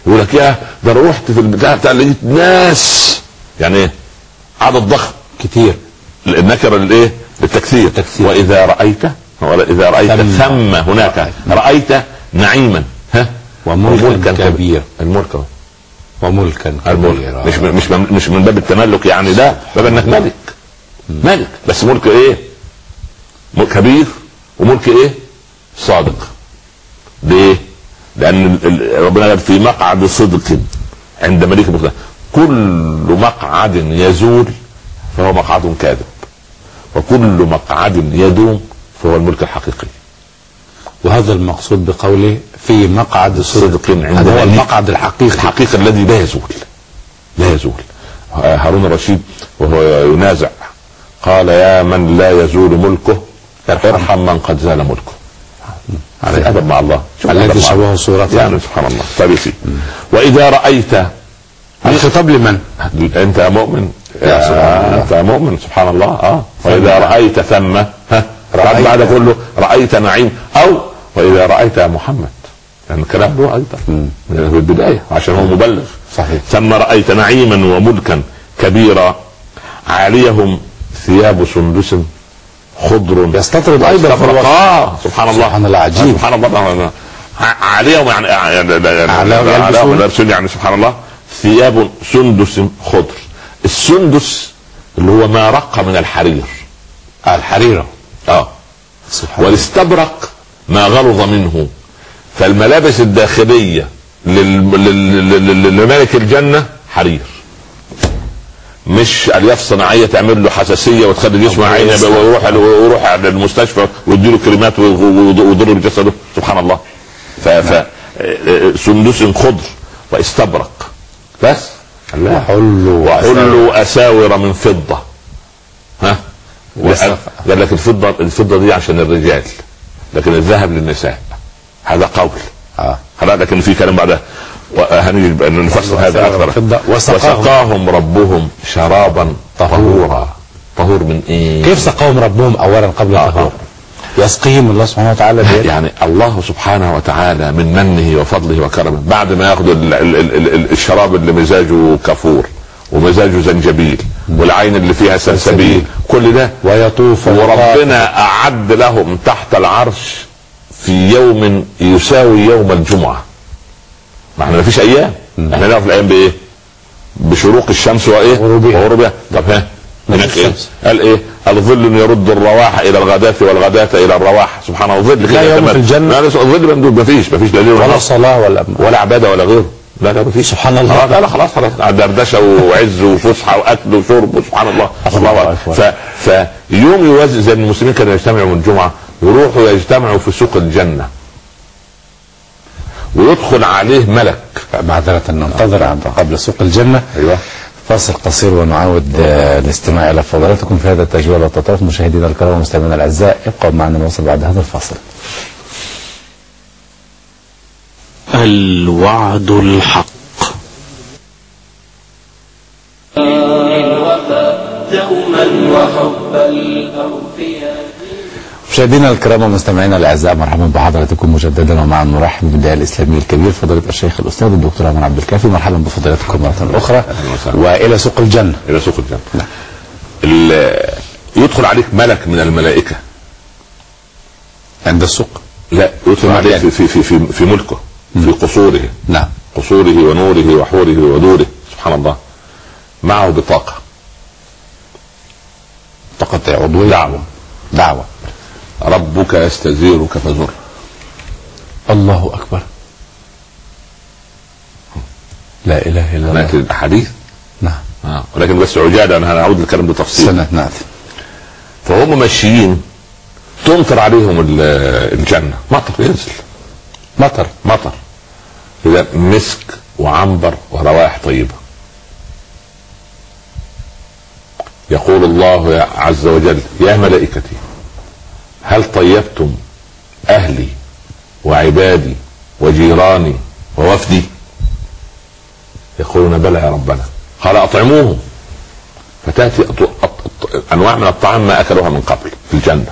يقول لك يا ده رحت في البتاع بتاع لقيت ناس، يعني ايه؟ عدد ضخم كتير، النكره للايه؟ للتكثير. واذا رايت ثم هناك رايت نعيما وملكا كبير. الملك وملكا كبير مش من باب التملك يعني، لا باب انك ملك بس ملك ايه؟ ملك كبير وملك ايه؟ صادق. ليه؟ لان ربنا قال في مقعد صدق عند ملك مقتدر. كل مقعد يزول فهو مقعد كاذب، وكل مقعد يدوم فهو الملك الحقيقي. وهذا المقصود بقوله في مقعد صدق عند هو المقعد الحقيقي الذي لا يزول. هارون الرشيد وهو ينازع قال يا من لا يزول ملكه ارحم من قد زال ملكه. على أدب مع الله الذي شبهه صورته يعني سبحان الله. طيب وإذا رأيت الخطاب لمن؟ أنت مؤمن أنت مؤمن سبحان الله. وإذا رأيت ثم بعد كله رأيت نعيم، أو وإذا رأيت محمد، يعني الكلام له أيضا في البداية عشان هو مبلغ. صحيح. ثم رأيت نعيما وملكا كبيرا عاليهم ثياب سندس خضر يستطرد أيضا سبحان الله. سبحان الله عجيب. سبحان الله. عليهم يعني سبحان الله ثياب سندس خضر. السندس اللي هو ما رق من الحرير، الحريرة والاستبرق ما غلظ منه. فالملابس الداخلية لملك الجنة حرير، مش الياف صناعيه تعمل له حساسيه وتخلي جسمه عينه ويروح على المستشفى ويديله كريمات ويضر بجسده. سبحان الله. سندس خضر واستبرق بس وحلوا اساور من فضه. قال لك الفضه دي عشان الرجال، لكن الذهب للنساء. هذا قول لكن في كلام بعدها هنجي نفصل هذا اكثر. وسقاهم ربهم شرابا طهورا. طهور من ايه؟ كيف سقاهم ربهم اولا قبل الطهور؟ يسقيهم الله سبحانه وتعالى يعني الله سبحانه وتعالى من منه وفضله وكرمه بعد ما ياخذ الشراب اللي مزاجه كافور ومزاجه زنجبيل والعين اللي فيها سلسبيل كل ده ويطوف وربنا اعد لهم تحت العرش في يوم يساوي يوم الجمعه. ما احنا مفيش ايام، احنا نعرف الايام بايه؟ بشروق الشمس وايه؟ وغروبها. طب هناك ايه؟ قال ايه؟ الظل يرد الرواح الى الغداة والغداة الى الرواح. سبحان الله. الظل لا يوم في الجنة الظل ممدود، مفيش دليل ولا صلاة ولا عبادة ولا غيره. لا مفيش. سبحان الله. لا خلاص دردشة وعز وفسحة واكل وشرب سبحان الله. الله فيوم يوازي زي المسلمين كانوا يجتمعوا من الجمعة يروحوا يجتمعوا في سوق الجنة ويدخل عليه ملك. معذرة ننتظر قبل سوق الجنة. ايوه. فاصل قصير ونعود الاستماع الى فضلاتكم في هذا التجوال والتطرف. مشاهدينا الكرام ومستمعينا الاعزاء ابقوا معنا نواصل بعد هذا الفاصل. الوعد الحق. دوما وحب الاوفياء. مشاهدينا الكرام ومستمعينا الاعزاء مرحبا بحضراتكم مجددا ومعا نرحب بالداعي الاسلامي الكبير فضيلة الشيخ الاستاذ الدكتور ايمن عبد الكافي. مرحبا بفضيلتكم مرة اخرى والى سوق الجنة. الى سوق الجنة. يدخل عليك ملك من الملائكة عند السوق. لا يدخل عليك في ملكه في قصوره. نعم. قصوره ونوره وحوره ودوره. سبحان الله. معه بطاقة عضوية دعوة ربك يستزيرك فزر. الله أكبر. لا إله إلا الله. لكن الأحاديث نعم ولكن بس عجالة أنا هنعود للكلام بتفصيل. سنة نعم. فهم ماشيين تمطر عليهم الجنة. مطر ينزل مطر إذا مسك وعنبر وروائح طيبة. يقول الله عز وجل يا ملائكتي هل طيبتم أهلي وعبادي وجيراني ووفدي؟ يقولون بلى يا ربنا. قال أطعموهم. فتأتي أنواع من الطعام ما أكلوها من قبل في الجنة.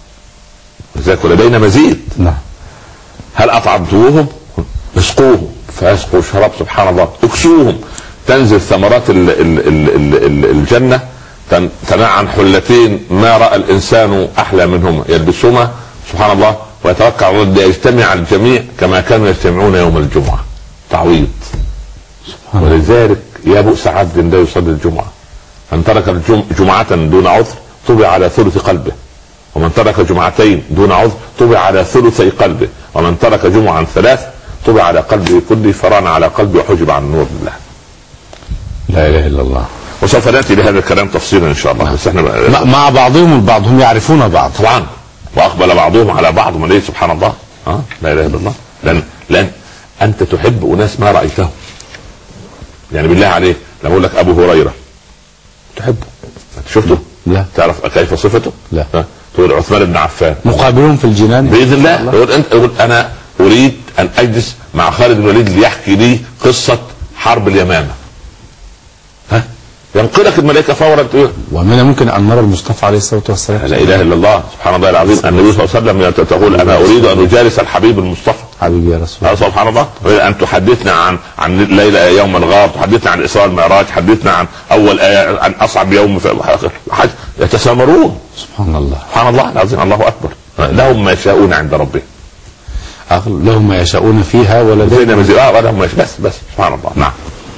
لذلك ولدينا مزيد. نعم. هل أطعمتوهم؟ اسقوهم فيسقوا شراب سبحان الله اكسوهم، تنزل ثمرات الجنة تنعن حلتين ما رأى الإنسان أحلى منهما يلبسهما سبحان الله، ويتوقع أن يجتمع الجميع كما كانوا يجتمعون يوم الجمعة تعويض. ولذلك يا بؤس عبد لا يصلي الجمعة، من ترك جمعة دون عذر طبع على ثلث قلبه، ومن ترك جمعتين دون عذر طبع على ثلثي قلبه، ومن ترك جمعا ثلاث طبع على قلبه كله، فران على قلبه وحجب عن نور الله. لا اله الا الله. وسوف ناتي لهذا الكلام تفصيلا ان شاء الله. بس احنا مع بعضهم البعض، هم يعرفون بعض طبعا، واقبل بعضهم على بعض من سبحان الله. لا اله الا الله. لان انت تحب اناس ما رايتهم. يعني بالله عليك لما اقول لك ابو هريره تحبه، شفته؟ لا. تعرف كيف صفته؟ لا. تقول عثمان بن عفان مقابلون في الجنان باذن الله. يقول انا اريد ان اجلس مع خالد بن الوليد ليحكي لي قصه حرب اليمامه. ينقلك الملائكه فورا. ومن ممكن ان نرى المصطفى عليه الصلاه والسلام. لا اله الا الله سبحان الله العظيم. النبي صلى الله عليه وسلم تقول انا اريد ان اجالس الحبيب المصطفى حبيبي يا رسول الله سبحان الله. ان تحدثنا عن ليله يوم الغار، تحدثنا عن الاسراء والمعراج، تحدثنا عن اول ايه، عن اصعب يوم في يتسامرون. سبحان الله سبحان الله العظيم. الله اكبر. لهم ما يشاءون عند ربهم، لهم ما يشاءون فيها ولدينا مزيد. بس سبحان الله. نعم.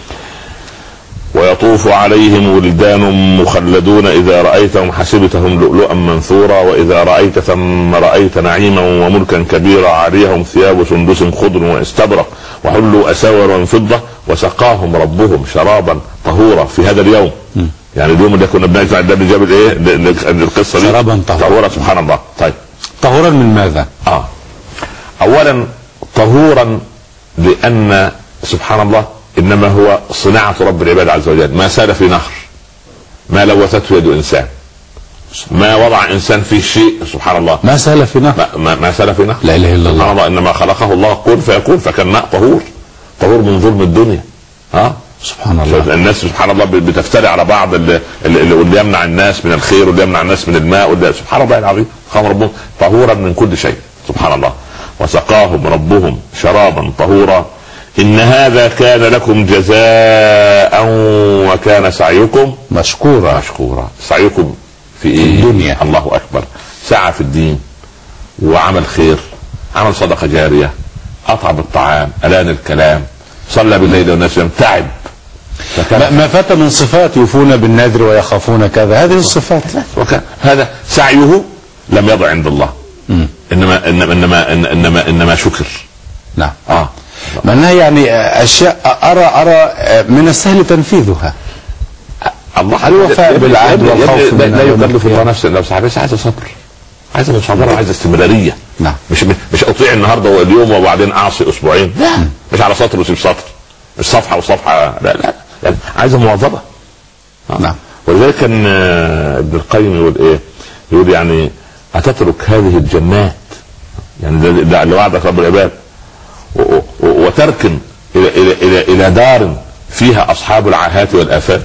ويطوف عليهم ولدان مخلدون إذا رأيتهم حسبتهم لؤلؤا منثورا وإذا رأيت ثم رأيت نعيما وملكا كبيرا عاليهم ثياب سندس خضر واستبرق وحلوا أساور من فضة وسقاهم ربهم شرابا طهورا في هذا اليوم. يعني اليوم اللي كنا بنجمع ده اللي جاب الايه القصه دي شرابا طهورا سبحان الله. طيب طهورا من ماذا؟ اولا طهورا لان سبحان الله انما هو صناعه رب العباد عز وجل. ما سال في نهر، ما لوثته يد انسان، ما وضع انسان فيه شيء سبحان الله. ما سال في نهر، ما سال في نهر. لا اله الا الله. سبحان الله. انما خلقه الله كن فيكون، فكان ماء طهور من ظلم الدنيا. سبحان الله. الناس سبحان الله بتفتري على بعض اللي يمنع الناس من الخير واللي يمنع الناس من الماء سبحان الله العظيم. قام ربهم طهورا من كل شيء سبحان الله. وسقاهم ربهم شرابا طهورا إن هذا كان لكم جزاء وكان سعيكم مشكورا. سعيكم في ايه؟ الدنيا. الله اكبر. سعى في الدين وعمل خير، عمل صدقة جارية، اطعم الطعام، الان الكلام، صلى بالليل والناس يوم، تعب. ما فات من صفات يوفون بالنذر ويخافون كذا، هذه الصفات. وكان هذا سعيه لم يضع عند الله. انما شكر. نعم. معناها يعني اشياء ارى من السهل تنفيذها. الله الوفاء بالعهد والخوف لا يكلف الله نفسا الا وسعها، بس عايز صبر، عايز مصابره، عايز استمراريه. نعم. مش اطيع النهارده واليوم وبعدين اعصي اسبوعين، لا. مش على سطر وسيب سطر، مش صفحه وصفحه، لا يعني عايز مواظبه. نعم. ولذلك كان ابن القيم يقول ايه؟ يقول يعني اتترك هذه الجنات، يعني ده اللي وعدك رب العباد، وتركن الى دار فيها اصحاب العاهات والافات.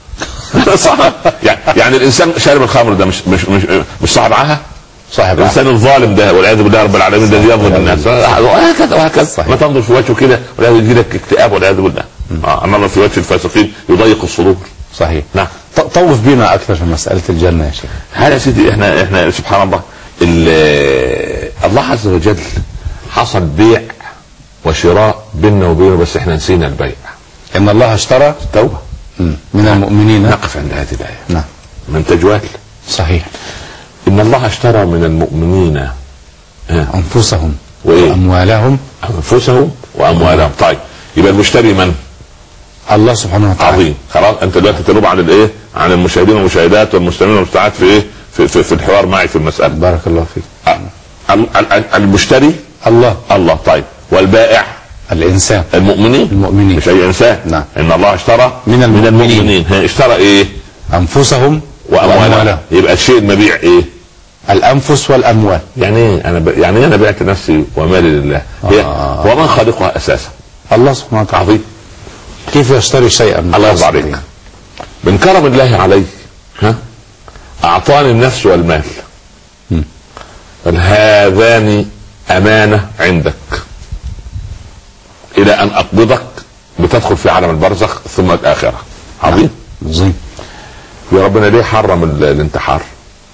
يعني الانسان شارب الخمر ده مش صاحب عاهه، صاحب الانسان الظالم ده والعياذ بالله رب العالمين ده يظلم الناس، وهكذا ما تنظر في وجهه كده ولا يجي لك اكتئاب والعياذ بالله. النظر في وجه الفاسقين يضيق الصدور. صحيح. نعم. طوف بينا اكثر في مساله الجنه يا شيخ. هذا يا سيدي احنا سبحان الله الله عز وجل حصل بيع وشراء بيننا وبينه، بس احنا نسينا البيع. ان الله اشترى توبه من المؤمنين. نقف عند هذه الايه. نعم. منتج وال. صحيح. ان الله اشترى من المؤمنين انفسهم واموالهم. طيب يبقى المشتري من؟ الله سبحانه وتعالى. عظيم. خلاص انت دلوقتي تنوب عن الايه؟ عن المشاهدين والمشاهدات والمستمعين والمستمعات في ايه؟ في الحوار معي في المساله. بارك الله فيك. المشتري الله. طيب والبائع الانسان المؤمنين مش اي انسان. نعم. ان الله اشترى من المؤمنين. اشترى ايه؟ انفسهم واموالهم. يبقى الشيء المبيع ايه؟ الانفس والاموال. يعني ايه انا بعت نفسي ومالي لله. ومن خالقها اساسا؟ الله سبحانه وتعالى. عظيم. كيف يشتري شيئا من الله يرضى عليك. من كرم الله علي اعطاني النفس والمال. هذان امانه عندك، الى ان اقبضك بتدخل في عالم البرزخ ثم الاخره. عظيم. عظيم. يا ربنا ليه حرم الانتحار؟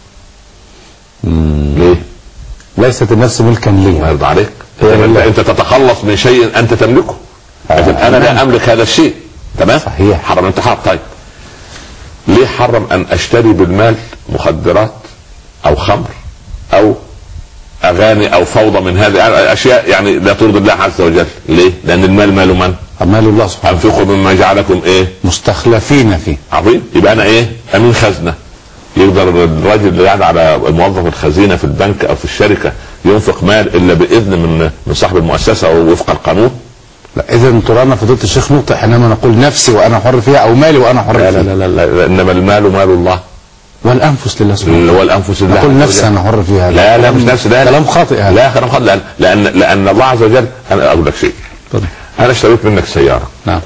ليه؟ ليست النفس ملكا لي. ما يرضى عليك. انت تتخلص من شيء انت تملكه، لكن انا لا املك هذا الشيء. تمام؟ صحيح. حرم الانتحار. طيب ليه حرم ان اشتري بالمال مخدرات او خمر او اغاني او فوضى من هذه الاشياء يعني لا ترضي الله عز وجل؟ ليه؟ لان المال مال من؟ مال الله سبحانه. انفقوا مما جعلكم ايه؟ مستخلفين فيه. عظيم. يبقى انا ايه؟ امين خزنه. يقدر الراجل اللي قاعد على موظف الخزينه في البنك او في الشركه ينفق مال الا باذن من صاحب المؤسسه او وفق القانون؟ لا. اذا ترانا فضيله الشيخ نقطه حينما نقول نفسي وانا حر فيها او مالي وانا حر فيها. لا لا لا لا، انما المال مال الله والانفس لله سبحانه. والانفس لله. نقول نفسي انا حر فيها. لا لا مش نفسي. لا كلام خاطئ هذا. لا كلام خاطئ. لان الله عز وجل. انا اقول لك شيء. انا اشتريت منك سياره. نعم.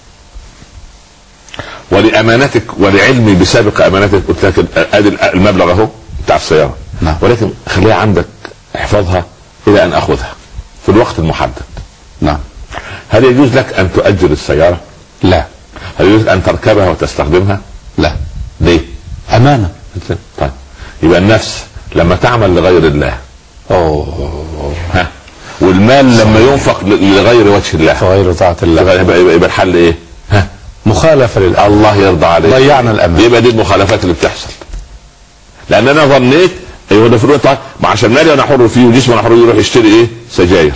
ولامانتك ولعلمي بسابق امانتك قلت لك ادي المبلغ اهو بتاع السياره. نعم. ولكن خليها عندك، احفظها الى ان اخذها في الوقت المحدد. نعم. هل يجوز لك ان تؤجر السياره؟ لا. هل يجوز ان تركبها وتستخدمها؟ لا. ليه؟ امانه. طيب يبقى النفس لما تعمل لغير الله ها، والمال لما ينفق لغير وجه الله غير طاعه الله يبقى الحل ايه؟ ها، مخالفه لله. الله يرضى عليك. ضيعنا الامان. يبقى دي المخالفات اللي بتحصل. لان انا ظنيت ايوه ده في طيب عشان مالي انا حر فيه وجسمي انا حر يروح يشتري ايه؟ سجاير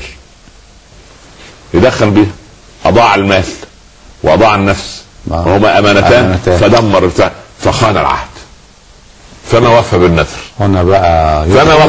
يدخن بيها، اضاع المال واضاع النفس وهما امانتان فدمر فخان العهد. فما وفى بالنذر. هنا بقى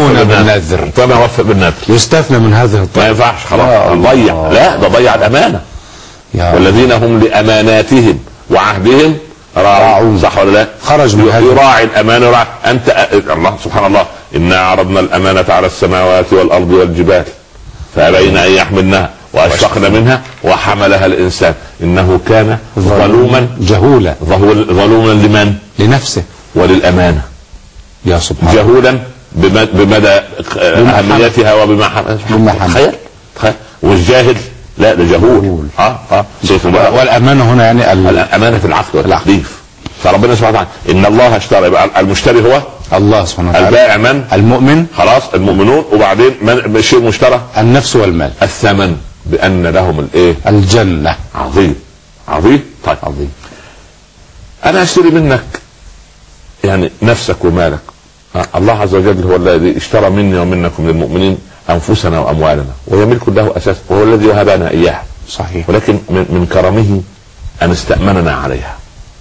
فما وفى بالنذر يستثنى من هذه الطريقة. ما ينفعش خلاص ضيع. لا ده ضيع الامانه. والذين هم لاماناتهم وعهدهم راعون. صح ولا لا؟ خرج من يراعي الامانه يراعي. انت الله سبحان الله انا عرضنا الامانه على السماوات والارض والجبال فابين ان يحملنها واشفقنا منها وحملها الانسان انه كان ظلوما جهولا. ظلوما لمن؟ لنفسه وللامانه. يا سبحان. جهولا بمدى اهميتها وبما حمل. تخيل. والجاهل لا ده جهول. والامانه هنا يعني الامانه في العقد والتكليف. فربنا سبحانه وتعالى ان الله اشترى. يبقى المشتري هو الله سبحانه وتعالى. البائع من؟ المؤمن. خلاص المؤمنون. وبعدين من الشيء المشترى؟ النفس والمال. الثمن بان لهم الايه؟ الجنه. عظيم. عظيم. طيب عظيم. انا اشتري منك يعني نفسك ومالك. الله عز وجل هو الذي اشترى مني ومنكم من المؤمنين انفسنا واموالنا وهي ملك له اساس وهو الذي وهبنا اياها. صحيح. ولكن من كرمه ان استأمننا عليها.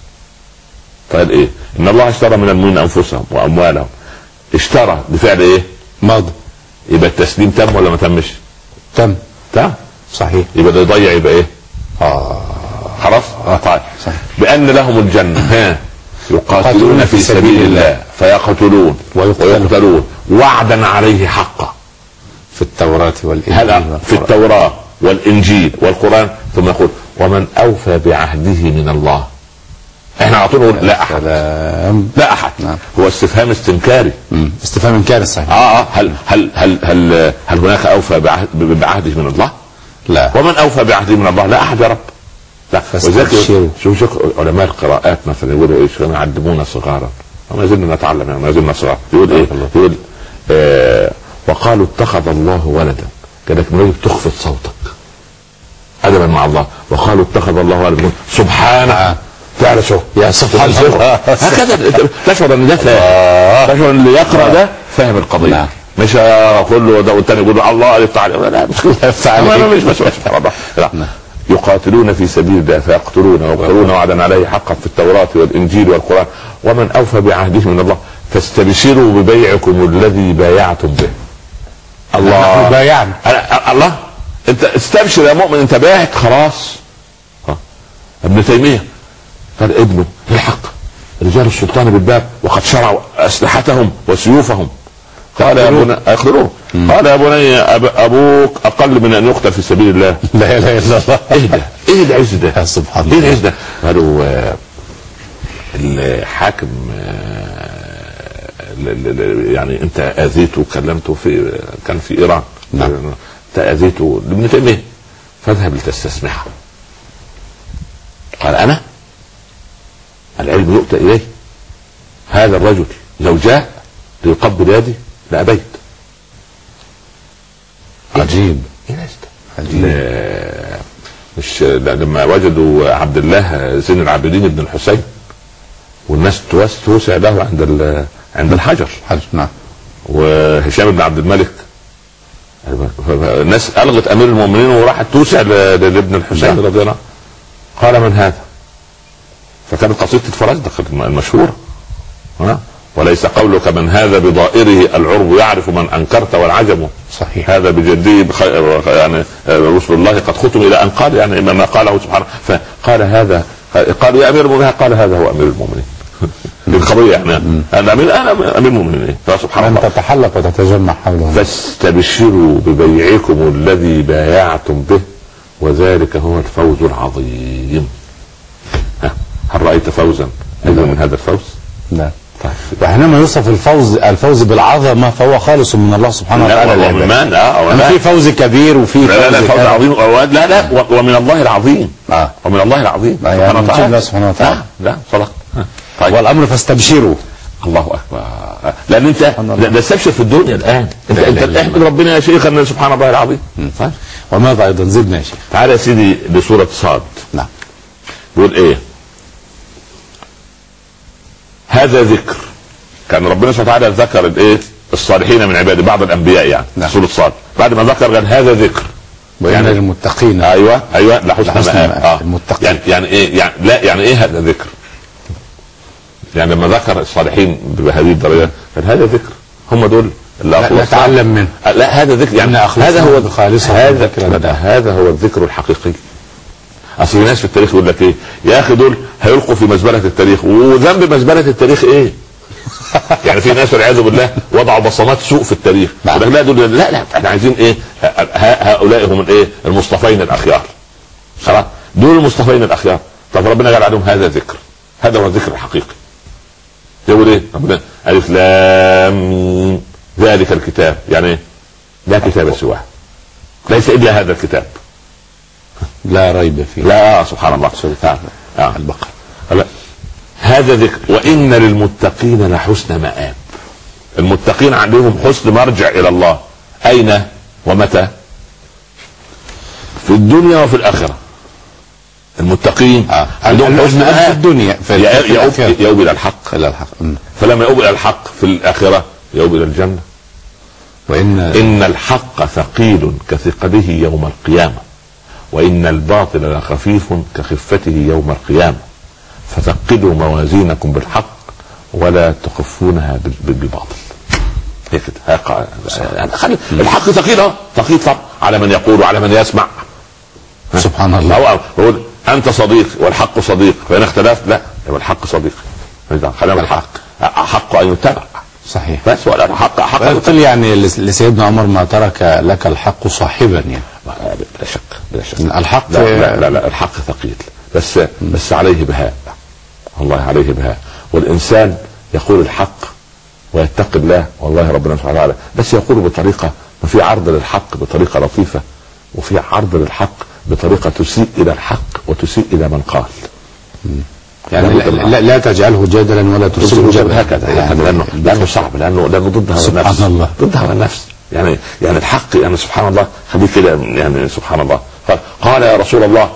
قال ايه؟ ان الله اشترى من المؤمنين انفسهم واموالهم. اشترى بفعل ايه؟ ماضي. يبقى التسليم تم ولا ما تمش؟ تم. صحيح. يبقى ده يضيع يبقى ايه؟ خلاص. طيب بان لهم الجنه. ها يقاتلون في سبيل الله فيقتلون ويقتلون وعدا عليه حقا في التوراة والإنجيل. هذا في التوراة والإنجيل والقرآن. ثم يقول ومن أوفى بعهده من الله. احنا على طول نقول لا أحد. لا أحد. نعم. هو استفهام استنكاري. استفهام إنكاري صحيح. هل هناك أوفى بعهده من الله؟ لا. ومن أوفى بعهده من الله؟ لا أحد يا رب. لا. شوف علماء القراءات مثلا يقولوا ايش؟ كانوا يعلمونا صغارا وما زلنا نتعلم يعني ما زلنا صغار. يقول ايه؟ يقول وقالوا اتخذ الله ولدا. كانك من تخفض صوتك ادبا مع الله. وقالوا اتخذ الله ولدا سبحانه. تعرف شو يا سبحان الله. هكذا تشعر ان ده تشعر ان اللي يقرا ده فاهم القضيه. مش كله ده والتاني يقول الله يفتح عليه. لا مش لا. يقاتلون في سبيل الله فيقتلون ويقتلون وعدا عليه حقا في التوراة والإنجيل والقرآن ومن أوفى بعهده من الله فاستبشروا ببيعكم الذي بايعتم به. الله بايعنا. الله انت استبشر يا مؤمن انت باعت خلاص. ابن تيمية قال ابنه الحق رجال السلطان بالباب وقد شرعوا أسلحتهم وسيوفهم. قال يا بني اخبروه. قال يا بني ابوك اقل من ان يقتل في سبيل الله. لا اله الا الله. ايه العز ده؟ سبحان الله. ايه العز ده؟ قالوا الحاكم يعني انت اذيته وكلمته في كان في ايران. انت اذيته ابن تيميه فاذهب لتستسمحها. قال انا العلم يؤتى اليه، هذا الرجل لو جاء ليقبل يدي لابيت. عجيب عجيب. مش لما وجدوا عبد الله زين العابدين بن الحسين والناس توسع له عند الحجر. نعم. وهشام بن عبد الملك، الناس الغت امير المؤمنين وراحت توسع لابن الحسين رضي الله عنه. قال من هذا؟ فكانت قصيدة الفرزدق المشهورة، وليس قولك من هذا بضائره العرب يعرف من انكرت والعجم. صحيح. هذا بجدي يعني رسول الله قد ختم الى ان قال يعني ما قاله سبحانه. فقال هذا، قال يا امير المؤمنين، قال هذا هو امير المؤمنين. بالقضيه يعني انا امير المؤمنين. فسبحان الله تتحلق وتتجمع حوله. فاستبشروا ببيعكم الذي بايعتم به وذلك هو الفوز العظيم. هل رايت فوزا ايضا من هذا الفوز؟ لا. وحينما يوصف الفوز بالعظمه فهو خالص من الله سبحانه وتعالى. في فوز كبير وفي فوز عظيم. لا ومن الله العظيم. ومن الله العظيم سبحانه وتعالى. لا صدق. طيب. والامر فاستبشروا. الله اكبر. لان انت لا تستبشر في الدنيا الان، انت احمد ربنا يا شيخ ان سبحان الله العظيم. وماذا ايضا؟ زدنا يا شيخ. تعالى يا سيدي لسوره صاد. نعم. بيقول ايه؟ هذا ذكر. كان ربنا سبحانه وتعالى ذكر الايه؟ الصالحين من عباده، بعض الانبياء يعني. نعم. سوره صاد بعد ما ذكر قال هذا ذكر يعني للمتقين. ايوه لحسن مآب. المتقين. يعني ايه؟ يعني لا يعني ايه هذا ذكر؟ يعني لما ذكر الصالحين بهذه الدرجه قال هذا ذكر، هم دول اللي نتعلم منه. لا هذا ذكر يعني هذا هو هذا هو الذكر الحقيقي. اصل الناس في التاريخ يقول لك ايه يا اخي دول هيلقوا في مزبله التاريخ، وذنب مزبله التاريخ ايه؟ يعني في ناس والعياذ بالله وضعوا بصمات سوء في التاريخ. لا دول لا احنا عايزين ايه؟ هؤلاء هم الايه؟ المصطفين الاخيار. خلاص دول المصطفين الاخيار. طب ربنا قال عليهم هذا ذكر، هذا هو الذكر الحقيقي. يقول ايه؟ ربنا الف لام ذلك الكتاب، يعني ايه؟ لا كتاب سواه، ليس الا هذا الكتاب لا ريب فيه. لا سبحان الله. البقرة. هذا ذكر وان للمتقين لحسن مآب. المتقين عندهم حسن مرجع الى الله. اين ومتى؟ في الدنيا وفي الاخره. المتقين عندهم حسن مآب في الدنيا يؤوب الى الحق. فلما يؤوب الى الحق في الاخره يؤوب الى الجنه. وان الحق ثقيل كثقله يوم القيامه، وإن الباطل لخفيف كخفته يوم القيامة، فثقلوا موازينكم بالحق ولا تخفونها بالباطل. هيك خلي الحق ثقيل، ثقيل على من يقول وعلى من يسمع. سبحان الله. يقول أنت صديق والحق صديق، فإن اختلفت لا يبقى الحق صديق. خلينا الحق حق أن يتبع. صحيح. بس ولا الحق قل يعني لسيدنا عمر ما ترك لك الحق صاحبا يعني. بلا شك الحق لا الحق ثقيل، بس عليه بهاء. الله عليه بهاء. والإنسان يقول الحق ويتقي الله والله ربنا سبحانه وتعالى، بس يقول بطريقة، وفي عرض للحق بطريقة لطيفة، وفي عرض للحق بطريقة تسيء إلى الحق وتسيء إلى من قال. يعني لا تجعله جدلا ولا ترسله جدلا. هكذا لأنه صعب، لأنه ضد هوى النفس. سبحان الله. ضد هوى النفس. يعني الحق يعني سبحان الله خليه كده يعني سبحان الله. قال يا رسول الله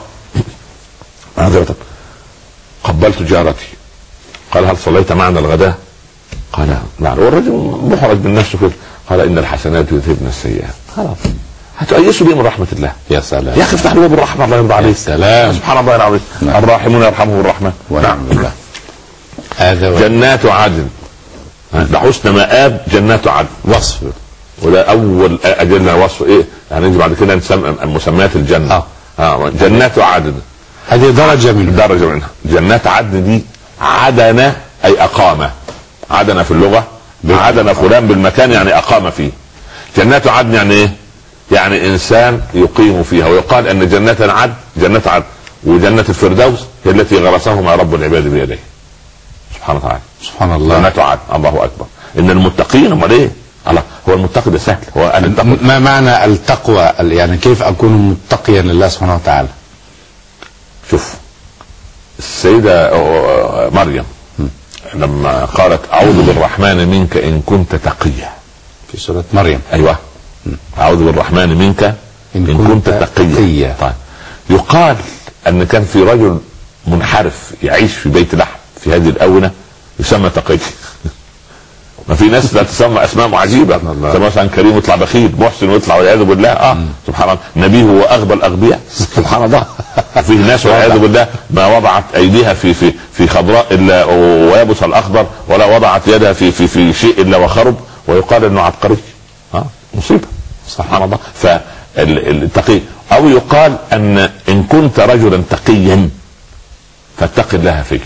معذرة قبلت جارتي. قال هل صليت معنا الغداء؟ قال نعم. والرجل محرج من نفسه كده. قال ان الحسنات يذهبن السيئات. خلاص هتؤيسوا بيه من رحمة الله. يا سلام. يا اخي افتح له باب الرحمة الله يرضى عليك. سلام. سبحان الله العظيم. الراحمون يرحمهم الرحمن. ونعم بالله. هذا جنات عدن لحسن مآب. جنات عدن وصف، ولا اول اجلنا وصف ايه يعني نجي بعد كده نسمى مسميات الجنه. جنات عدن هذه درجه منها. جنات عدن دي عدن اي اقامه. عدن في اللغه عدن فلان بالمكان يعني اقام فيه. جنات عدن يعني ايه؟ يعني انسان يقيم فيها. ويقال ان جنات عدن وجنه الفردوس هي التي غرسهما رب العباد بيديه سبحانه وتعالى. سبحان الله. جنات عدن. الله اكبر. ان المتقين هم ليه؟ الله هو المتقي المعتقد سهل. هو ما معنى التقوى؟ يعني كيف اكون متقيا لله سبحانه وتعالى؟ شوف السيدة مريم لما قالت اعوذ بالرحمن منك ان كنت تقيا في سورة مريم. ايوه اعوذ بالرحمن منك ان كنت تقيا. طيب يقال ان كان في رجل منحرف يعيش في بيت لحم في هذه الاونة يسمى تقي. ما في ناس لا تسمى اسماء عجيبه، مثلا كريم يطلع بخيل، محسن يطلع والعياذ بالله سبحان الله، نبيه هو اغبى الاغبياء سبحان الله. وفيه ناس والعياذ بالله ما وضعت ايديها في خضراء الا ويبس الاخضر، ولا وضعت يدها في شيء الا وخرب، ويقال انه عبقري. مصيبه سبحان الله. فالتقي او يقال ان كنت رجلا تقيا فاتق الله فيك.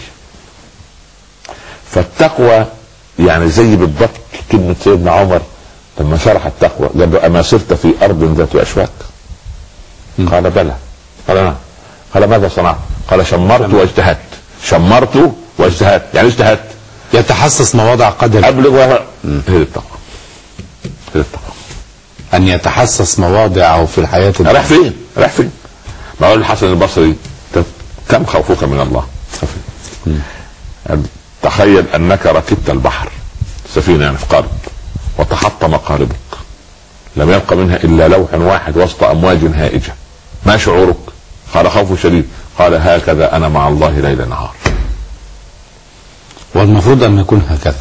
فالتقوى يعني زي بالضبط كلمة سيدنا عمر لما شرح التقوى قال له اما سرت في ارض ذات اشواك؟ قال بلى. قال نعم. قال ماذا صنعت؟ قال شمرت واجتهدت. شمرت واجتهدت يعني اجتهدت يتحسس مواضع قدر ابلغ هي التقوى. هي التقوى ان يتحسس مواضعه في الحياة. راح فين؟ راح فين؟ بقول الحسن البصري كم خوفك من الله؟ تخيل انك ركبت البحر سفينة يعني في قارب وتحطم قاربك، لم يبق منها الا لوح واحد وسط امواج هائجة، ما شعورك؟ قال خوف شديد. قال هكذا انا مع الله ليل نهار. والمفروض ان نكون هكذا.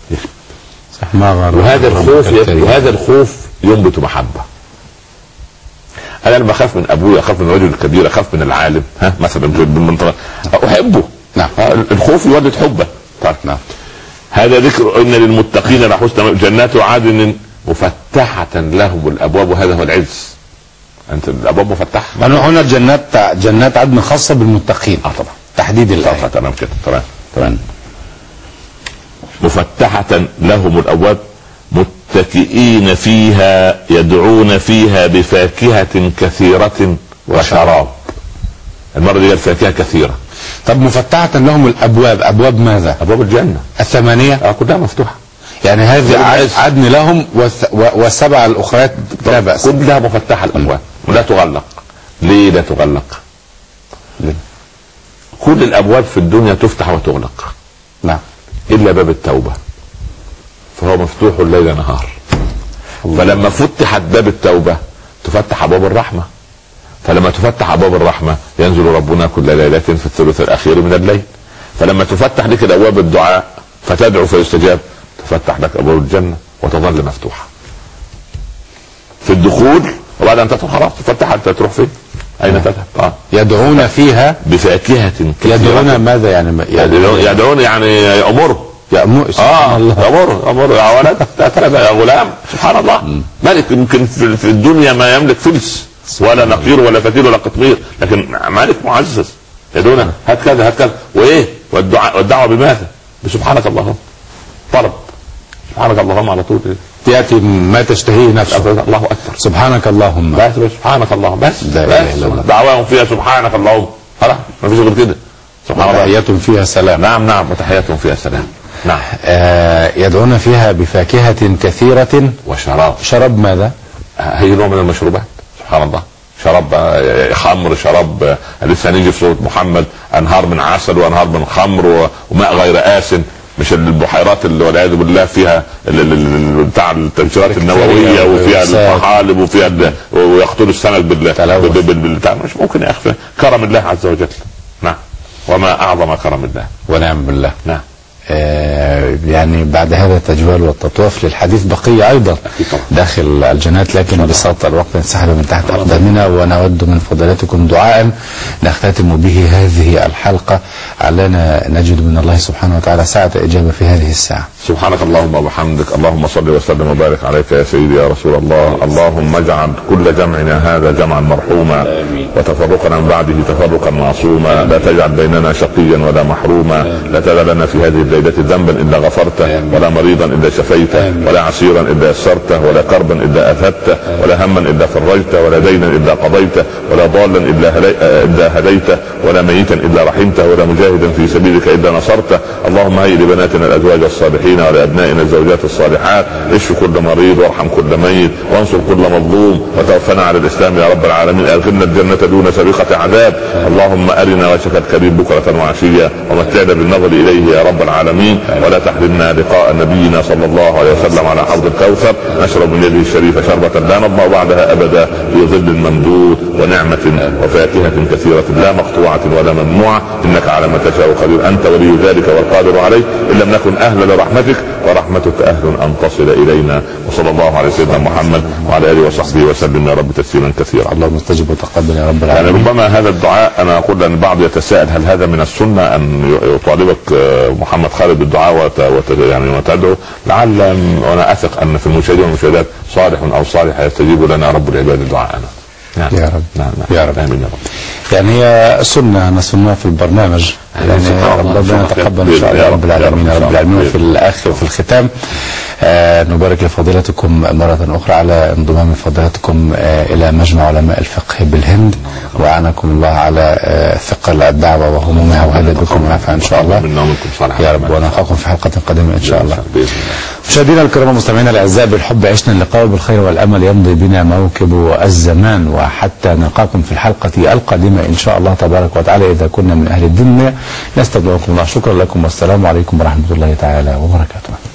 وهذا الخوف ينبت محبة. انا لما اخاف من ابوي، اخاف من الرجل الكبير، اخاف من العالم مثلا بالمنطقة احبه. نعم. الخوف يولد حبه. طيب نعم. هذا ذكر ان للمتقين لحسن جنات عدن مفتحة لهم الابواب، وهذا هو العز. انت الابواب مفتحة. هنا جنات عدن خاصة بالمتقين. طبعا تحديد الآية. تمام كده. تمام. مفتحة لهم الابواب متكئين فيها يدعون فيها بفاكهة كثيرة وشراب. المرة دي الفاكهة كثيرة. طب مفتحة لهم الابواب، ابواب ماذا؟ ابواب الجنة 8 كلها مفتوحة. يعني هذه عدن لهم والسبع الاخرى لا بأس. كلها مفتحة الابواب ولا تغلق. ليه لا تغلق؟ كل الابواب في الدنيا تفتح وتغلق. نعم. الا باب التوبة فهو مفتوح الليل نهار. فلما فتحت باب التوبة تفتح ابواب الرحمة، فلما تفتح ابواب الرحمة ينزل ربنا كل ليلة في الثلث الاخير من الليل. فلما تفتح لك الابواب الدعاء فتدعو فيستجاب، تفتح لك ابواب الجنة وتظل مفتوحة في الدخول، وبعد ان تدخل خلاص تفتح. انت تروح فين؟ اين تذهب؟ يدعون فيها بفاكهة كثيرة. يدعون ماذا يعني؟ يدعون يعني يأمر يأمر يا ولد يا غلام سبحان الله. ملك يمكن في الدنيا ما يملك فلس ولا نقير ولا فتيل ولا قطمير، لكن مالك معزز. يدعون هات كذا هات كذا. وايه؟ والدعوه بماذا؟ بسبحانك اللهم. طلب سبحانك اللهم على طول. ياتي ما تشتهيه نفسه. الله اكبر. سبحانك اللهم. بس سبحانك اللهم بس. دعواهم فيها سبحانك اللهم. خلاص ما فيش غير كده. سبحان الله. وتحياتهم فيها سلام. نعم وتحياتهم فيها سلام. نعم. يدعون فيها بفاكهة كثيرة وشراب. شراب ماذا؟ هي نوع من المشروبات سبحان الله. شراب خمر، شراب لسه هنيجي في سورة محمد انهار من عسل وانهار من خمر وماء غير آسن. مش البحيرات اللي والعياذ بالله فيها بتاع التنشيرات النوويه وفيها الطحالب وفيها ويقتلوا السمك بالبتاع. مش ممكن يا اخي. كرم الله عز وجل. نعم. وما اعظم كرم الله. ونعم بالله. نعم. يعني بعد هذا التجوال والتطواف للحديث بقية أيضا داخل الجنات، لكن بساط الوقت انسحب من تحت أقدامنا، ونود من فضلاتكم دعاء نختتم به هذه الحلقة علنا نجد من الله سبحانه وتعالى ساعة إجابة في هذه الساعة. سبحانك اللهم وبحمدك. اللهم صل وسلم وبارك عليك يا سيدي يا رسول الله. اللهم اجعل كل جمعنا هذا جمعا مرحوما، وتفرقنا من بعده تفرقا معصوما. لا تجعل بيننا شقيا ولا محروما. لا تدع لنا في هذه الليلة ذنبا الا غفرته، ولا مريضا الا شفيته، ولا عسيرا الا يسرته، ولا كربا الا اذهبته، ولا هما الا فرجته، ولا دينا الا قضيته، ولا ضالا الا هديته، ولا ميتا الا رحمته، ولا مجاهدا في سبيلك الا نصرته. اللهم هيئ لبناتنا الازواج الصالحين لوالدينا ولابنائنا الزوجات الصالحات، اشف كل مريض وارحم كل ميت وانصر كل مظلوم وتوفنا على الاسلام يا رب العالمين. ادخلنا الجنة دون سابقة عذاب. اللهم ارنا وجهك الكريم بكرة وعشية ومتعنا بالنظر اليه يا رب العالمين، ولا تحرمنا لقاء نبينا صلى الله عليه وسلم على حوض الكوثر نشرب من يده الشريفة شربة لا نضمع بعدها ابدا في ظل ممدود ونعمة وفاكهة كثيرة لا مقطوعة ولا ممنوعة، انك على ما تشاء قدير. انت ولي ذلك والقادر عليه، ان لم نكن اهلا لرحمتك ورحمتك اهل ان تصل الينا. وصلى الله على سيدنا محمد وعلى اله وصحبه وسلم يا رب تسليما كثيرا. اللهم استجب وتقبل يا رب العالمين. يعني ربما هذا الدعاء انا اقول ان البعض يتساءل هل هذا من السنه ان يطالبك محمد خالد بالدعاء يعني وتدعو؟ لعل وانا اثق ان في المشاهدين والمشاهدات صالح او صالحه يستجيب لنا رب العباد دعاءنا. نعم. يا رب. نعم. يا رب. آمين يا رب. يعني هي سنة نسمعها في البرنامج، يعني ربنا يتقبل ان شاء الله رب العالمين يا رب العالمين. وفي الاخر وفي الختام نبارك لفضيلتكم مرة اخرى على انضمام فضيلتكم الى مجمع علماء الفقه بالهند، واعانكم الله على ثقل الدعوة وهمومها، وهذا بكم ونفع ان شاء الله يا رب. ونلقاكم في حلقة قادمة ان شاء الله. مشاهدينا الكرام ومستمعينا الاعزاء، بالحب عشنا اللقاء بالخير والامل يمضي بنا موكب الزمان، وحتى نلقاكم في الحلقة القادمة ان شاء الله تبارك وتعالى اذا كنا من اهل الدنيا. نستودعكم الله. شكرا لكم والسلام عليكم ورحمة الله تعالى وبركاته.